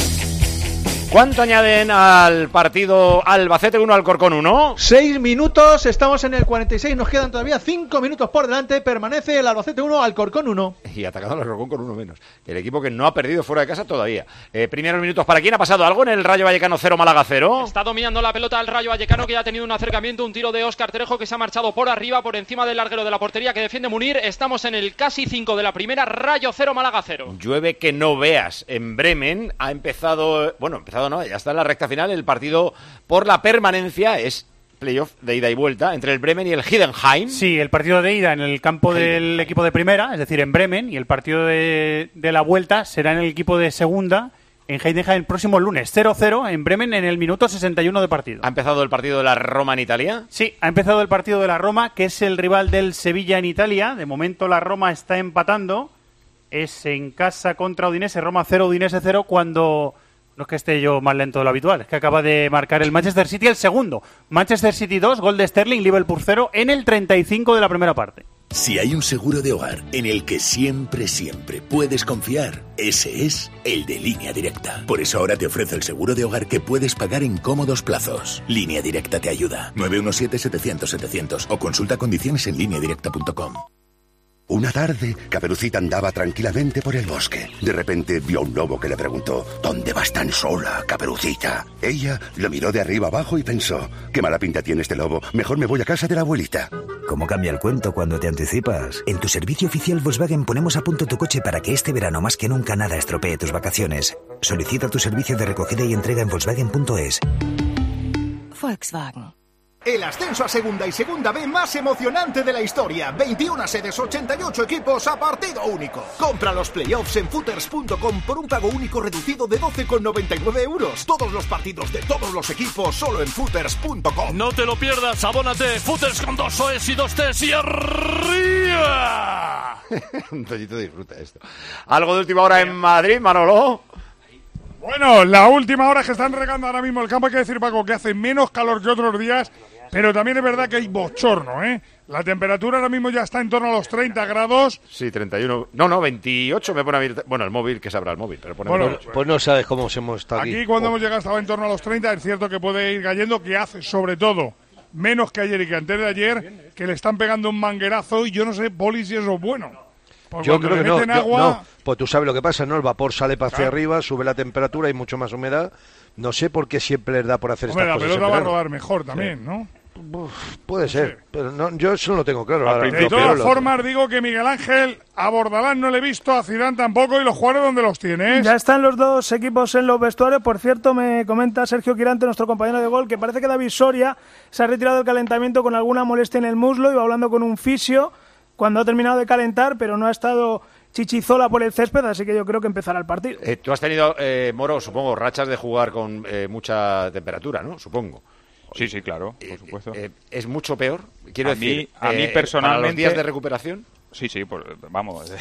¿Cuánto añaden al partido Albacete uno, Alcorcón uno? Seis minutos, estamos en el cuarenta y seis, nos quedan todavía cinco minutos por delante, permanece el Albacete uno, Alcorcón uno. Y atacando al Alcorcón con uno menos. El equipo que no ha perdido fuera de casa todavía. Eh, primeros minutos, ¿para quién ha pasado algo en el Rayo Vallecano cero, Málaga cero? Está dominando la pelota el Rayo Vallecano, que ya ha tenido un acercamiento, un tiro de Óscar Trejo que se ha marchado por arriba, por encima del larguero de la portería que defiende Munir. Estamos en el casi cinco de la primera, Rayo cero, Málaga cero. Llueve que no veas. En Bremen ha empezado, bueno, empezado no, ya está en la recta final, el partido por la permanencia es playoff de ida y vuelta entre el Bremen y el Heidenheim. Sí, el partido de ida en el campo del equipo de primera, es decir, en Bremen, y el partido de, de la vuelta será en el equipo de segunda, en Heidenheim, el próximo lunes. cero cero en Bremen en el minuto sesenta y uno de partido. ¿Ha empezado el partido de la Roma en Italia? Sí, ha empezado el partido de la Roma, que es el rival del Sevilla en Italia. De momento la Roma está empatando. Es en casa contra Udinese, Roma cero, Udinese cero, cuando... No es que esté yo más lento de lo habitual, es que acaba de marcar el Manchester City el segundo. Manchester City dos, gol de Sterling, Liverpool cero en el treinta y cinco de la primera parte. Si hay un seguro de hogar en el que siempre, siempre puedes confiar, ese es el de Línea Directa. Por eso ahora te ofrece el seguro de hogar que puedes pagar en cómodos plazos. Línea Directa te ayuda. nueve uno siete, setecientos, setecientos o consulta condiciones en línea directa punto com. Una tarde, Caperucita andaba tranquilamente por el bosque. De repente vio a un lobo que le preguntó: ¿Dónde vas tan sola, Caperucita? Ella lo miró de arriba abajo y pensó: qué mala pinta tiene este lobo, mejor me voy a casa de la abuelita. ¿Cómo cambia el cuento cuando te anticipas? En tu servicio oficial Volkswagen ponemos a punto tu coche para que este verano más que nunca nada estropee tus vacaciones. Solicita tu servicio de recogida y entrega en volkswagen punto es. Volkswagen. El ascenso a Segunda y Segunda B más emocionante de la historia. veintiuna sedes, ochenta y ocho equipos a partido único. Compra los playoffs en footers punto com por un pago único reducido de doce con noventa y nueve euros. Todos los partidos de todos los equipos solo en footers punto com. No te lo pierdas, abónate. Footers con dos O Es y dos Ts y arriba. Un tollito disfruta esto. Algo de última hora en Madrid, Manolo. Bueno, la última hora que están regando ahora mismo el campo, hay que decir, Paco, que hace menos calor que otros días, pero también es verdad que hay bochorno, ¿eh? La temperatura ahora mismo ya está en torno a los treinta grados. Sí, treinta y uno. No, no, veintiocho me pone a ver. Bueno, el móvil, que sabrá el móvil, pero pone bueno, veintiocho. Pues no sabes cómo hemos estado aquí. Aquí cuando oh. hemos llegado estaba en torno a los treinta, es cierto que puede ir cayendo, que hace sobre todo menos que ayer y que antes de ayer, que le están pegando un manguerazo y yo no sé, Poli, si eso es bueno. Porque yo creo que no, yo, agua... no, pues tú sabes lo que pasa, ¿no? El vapor sale para hacia arriba, sube la temperatura, hay mucho más humedad. No sé por qué siempre les da por hacer Hombre, estas cosas. Hombre, la pelota va a rodar mejor también, sí. ¿no? Uf, puede ser, sí. pero no, yo eso no lo tengo claro. Ahora, de todas formas, digo que Miguel Ángel, a Bordalás no le he visto, a Zidane tampoco, y los jugadores, ¿dónde los tienes? Ya están los dos equipos en los vestuarios. Por cierto, me comenta Sergio Quirante, nuestro compañero de gol, que parece que David Soria se ha retirado del calentamiento con alguna molestia en el muslo, iba hablando con un fisio cuando ha terminado de calentar, pero no ha estado Chichizola por el césped, así que yo creo que empezará el partido. Eh, tú has tenido, eh, Moro, supongo, rachas de jugar con eh, mucha temperatura, ¿no? Supongo. Sí, sí, claro, por supuesto. Eh, eh, ¿Es mucho peor? Quiero a decir, mí, a mí eh, personalmente... ¿para los días de recuperación? Sí, sí, pues, vamos,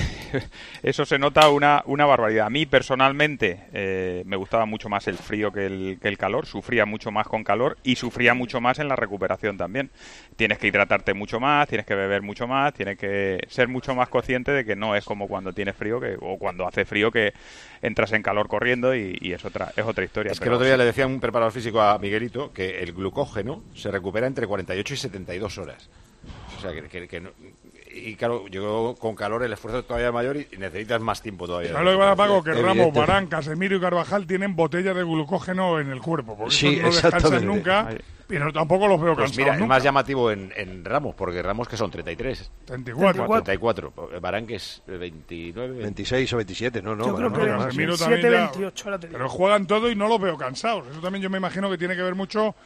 eso se nota una, una barbaridad. A mí personalmente eh, me gustaba mucho más el frío que el, que el calor, sufría mucho más con calor y sufría mucho más en la recuperación también. Tienes que hidratarte mucho más, tienes que beber mucho más, tienes que ser mucho más consciente de que no es como cuando tienes frío que, o cuando hace frío que entras en calor corriendo y, y es otra es otra historia. Es que el otro día le decía un preparador físico a Miguelito que el glucógeno se recupera entre cuarenta y ocho y setenta y dos horas. O sea, que, que, que no... Y claro, yo con calor el esfuerzo es todavía mayor y necesitas más tiempo todavía. ¿Sabes lo que pasa, Paco? Que Ramos, Varane, Casemiro y Carvajal tienen botellas de glucógeno en el cuerpo. Porque sí, no descansan nunca, pero tampoco los veo pues cansados mira, nunca. Es más llamativo en, en Ramos, porque Ramos que son treinta y tres. treinta y cuatro. treinta y cuatro. Varane que es veintinueve. veintiséis o veintisiete, no, no. Yo creo que no, Casemiro también ya, veintiocho. Pero juegan todo y no los veo cansados. Eso también yo me imagino que tiene que ver mucho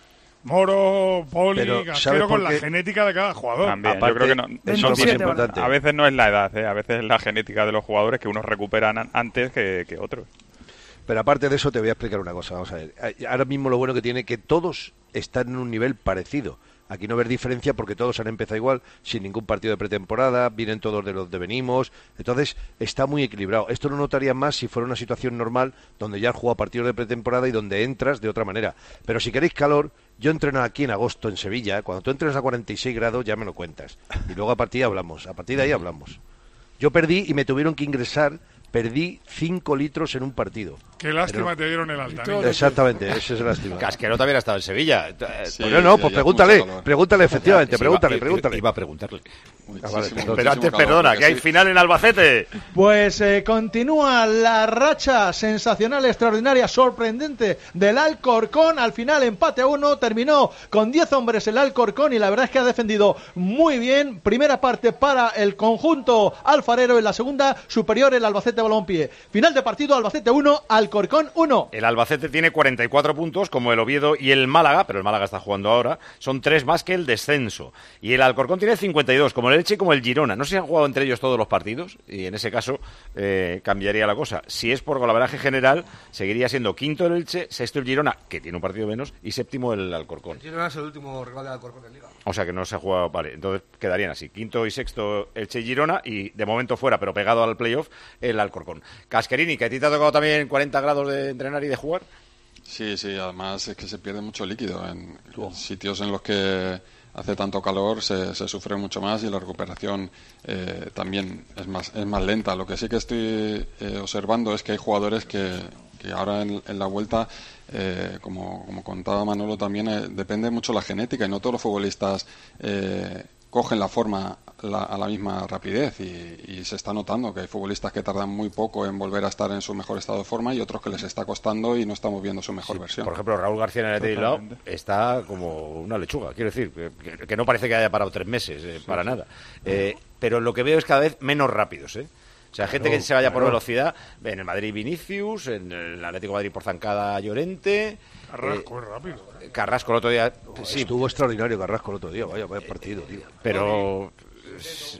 Moro, Poli, Pero, Casquero, ¿sabes con por la qué? genética de cada jugador. También, Aparte, yo creo que no, eso no es tiene- importante. a veces no es la edad, ¿eh? A veces es la genética de los jugadores que unos recuperan an- antes que, que otros. Pero aparte de eso te voy a explicar una cosa, vamos a ver. Ahora mismo lo bueno que tiene que todos están en un nivel parecido. Aquí no ver diferencia porque todos han empezado igual, sin ningún partido de pretemporada, vienen todos de los de venimos, entonces está muy equilibrado. Esto lo notaría más si fuera una situación normal donde ya has jugado partidos de pretemporada y donde entras de otra manera. Pero si queréis calor, yo entreno aquí en agosto en Sevilla, cuando tú entrenas a cuarenta y seis grados ya me lo cuentas. Y luego a partir de ahí hablamos, a partir de ahí hablamos. Yo perdí y me tuvieron que ingresar, perdí cinco litros en un partido. Qué lástima Pero- te dieron el altanillo. Exactamente, ese es el lástima. Casquero también ha estado en Sevilla. Sí, no, no, pues pregúntale, pregúntale efectivamente, Sí, pregúntale, iba- pregúntale. Iba a preguntarle. Ah, vale, perdón. Pero antes, perdona, que hay final en Albacete. Pues eh, continúa la racha sensacional, extraordinaria, sorprendente del Alcorcón. Al final empate a uno, terminó con diez hombres el Alcorcón y la verdad es que ha defendido muy bien. Primera parte para el conjunto alfarero, en la segunda superior el Albacete Balompié. Final de partido, Albacete uno, Alcorcón uno. El Albacete tiene cuarenta y cuatro puntos, como el Oviedo y el Málaga, pero el Málaga está jugando ahora. Son tres más que el descenso. Y el Alcorcón tiene cincuenta y dos, como el Elche y como el Girona. No sé si han jugado entre ellos todos los partidos, y en ese caso eh, cambiaría la cosa. Si es por golaveraje general, seguiría siendo quinto el Elche, sexto el Girona, que tiene un partido menos, y séptimo el Alcorcón. El Girona es el último rival del Alcorcón en Liga. O sea que no se ha jugado, vale, entonces quedarían así, quinto y sexto Elche y Girona, y de momento fuera, pero pegado al playoff, el Alcorcón. Casquerini, que a ti te ha tocado también cuarenta grados de entrenar y de jugar. Sí, sí, además es que se pierde mucho líquido. En, en sitios en los que hace tanto calor se, se sufre mucho más y la recuperación eh, también es más, es más lenta. Lo que sí que estoy eh, observando es que hay jugadores que, que ahora en, en la vuelta, eh, como, como contaba Manolo también, eh, depende mucho la genética y no todos los futbolistas eh, cogen la forma la, a la misma rapidez y, y se está notando que hay futbolistas que tardan muy poco en volver a estar en su mejor estado de forma y otros que les está costando y no estamos viendo su mejor Sí, versión. Por ejemplo, Raúl García en el Athletic Bilbao está como una lechuga, quiero decir, que, que no parece que haya parado tres meses, eh, para nada. Eh, pero lo que veo es cada vez menos rápidos, ¿eh? O sea, gente Claro, que se vaya por claro. velocidad, en el Madrid Vinicius, en el Atlético de Madrid por Zancada Llorente. Carrasco es rápido. eh, Carrasco el otro día, sí, Estuvo extraordinario Carrasco el otro día, vaya, vaya partido, tío. pero s-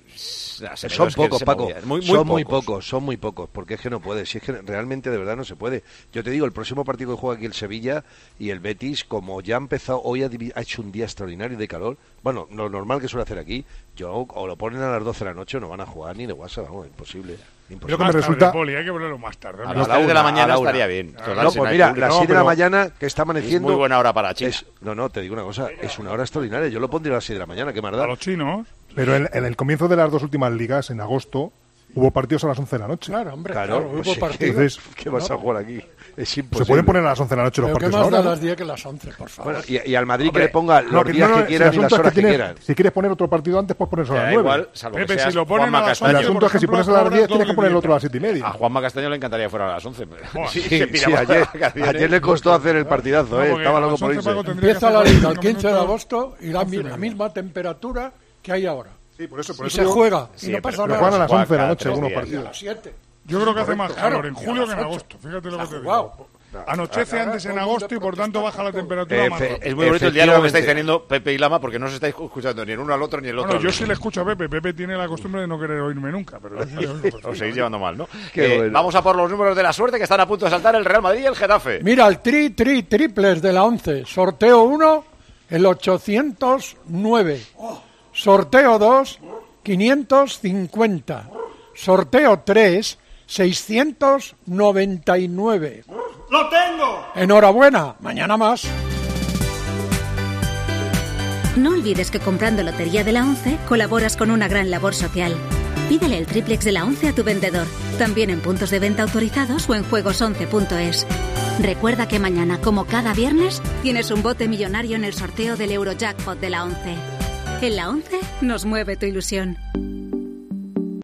s- Son es que pocos, se Paco. movía. Muy, muy son muy pocos. pocos, son muy pocos. Porque es que no puede. Si es que realmente de verdad no se puede. Yo te digo, el próximo partido que juega aquí el Sevilla y el Betis, como ya ha empezado, hoy ha, divi- ha hecho un día extraordinario de calor. Bueno, lo normal que suele hacer aquí, yo o lo ponen a las doce de la noche o no van a jugar ni de WhatsApp, vamos, imposible. Yo que me resulta... Poli, hay que ponerlo más tarde. A las tres de la mañana estaría bien. No, pues mira, las seis de la mañana que está amaneciendo. Es muy buena hora para China. es- no, no, te digo una cosa, es una hora extraordinaria. Yo lo pondría a las seis de la mañana, qué más da. A los chinos. Pero en, en el comienzo de las dos últimas ligas, en agosto, hubo partidos a las once de la noche. Claro, hombre, Claro, claro, pues hubo sí, partidos. Entonces, ¿qué vas a jugar aquí? Es imposible. se pueden poner a las once de la noche los Pero qué partidos más ahora. da ¿no? las diez que las once, por favor. Bueno, y, y al Madrid Hombre, que le ponga los no, días no, no, que quieran el y las asunto es horas que, tienes- quieran. Si quieres poner otro partido antes, puedes ponerlo a Da las nueve. igual, salvo Pepe, que seas si lo ponen Juanma a las Castaño. El once, asunto es que si por pones a ejemplo, las diez, ahora tienes que es poner el doble otro a las siete y media. A Juanma Castaño le encantaría que fuera a las once. pero- Buah, Sí, Sí, se sí, piraba de ayer, vacaciones. ayer le costó hacer el partidazo, No, ¿eh? porque Estaba a loco las por once, irse. Paco, tendría que Empieza hacer la los liga el cinco quince de minutos. agosto y la, once y la media. misma temperatura que hay ahora. Sí, por eso, por Y eso se digo- juega y Sí, no pero- pasa pero nada. juegan a las Juega once de la cada noche tres algunos días. Y a partidos. las siete. Yo creo que hace más Claro, calor en y a julio las que en ocho. agosto. Fíjate lo que te jugado. digo. Anochece Ahora antes en todo el mundo agosto y por tanto baja la temperatura Eh, más fe- rápido. Es muy bonito el diálogo que estáis Efectivamente. teniendo Pepe y Lama porque no os estáis escuchando ni el uno al otro ni el otro Bueno, al yo otro. sí le escucho a Pepe. Pepe tiene la costumbre de no querer oírme nunca, pero yo sí le oigo Os perfecto. seguís llevando mal, ¿no? Qué Eh, bueno. Vamos a por los números de la suerte que están a punto de saltar el Real Madrid y el Getafe. Mira, el tri, tri, triples de la once. Sorteo uno, el ochocientos nueve. Sorteo dos, quinientos cincuenta. Sorteo tres, seiscientos noventa y nueve. ¡Lo tengo! Enhorabuena, mañana más. No olvides que comprando Lotería de la once colaboras con una gran labor social. Pídele el triplex de la once a tu vendedor, también en puntos de venta autorizados o en juegos once punto es. Recuerda que mañana, como cada viernes, tienes un bote millonario en el sorteo del Eurojackpot de la once. En la once nos mueve tu ilusión.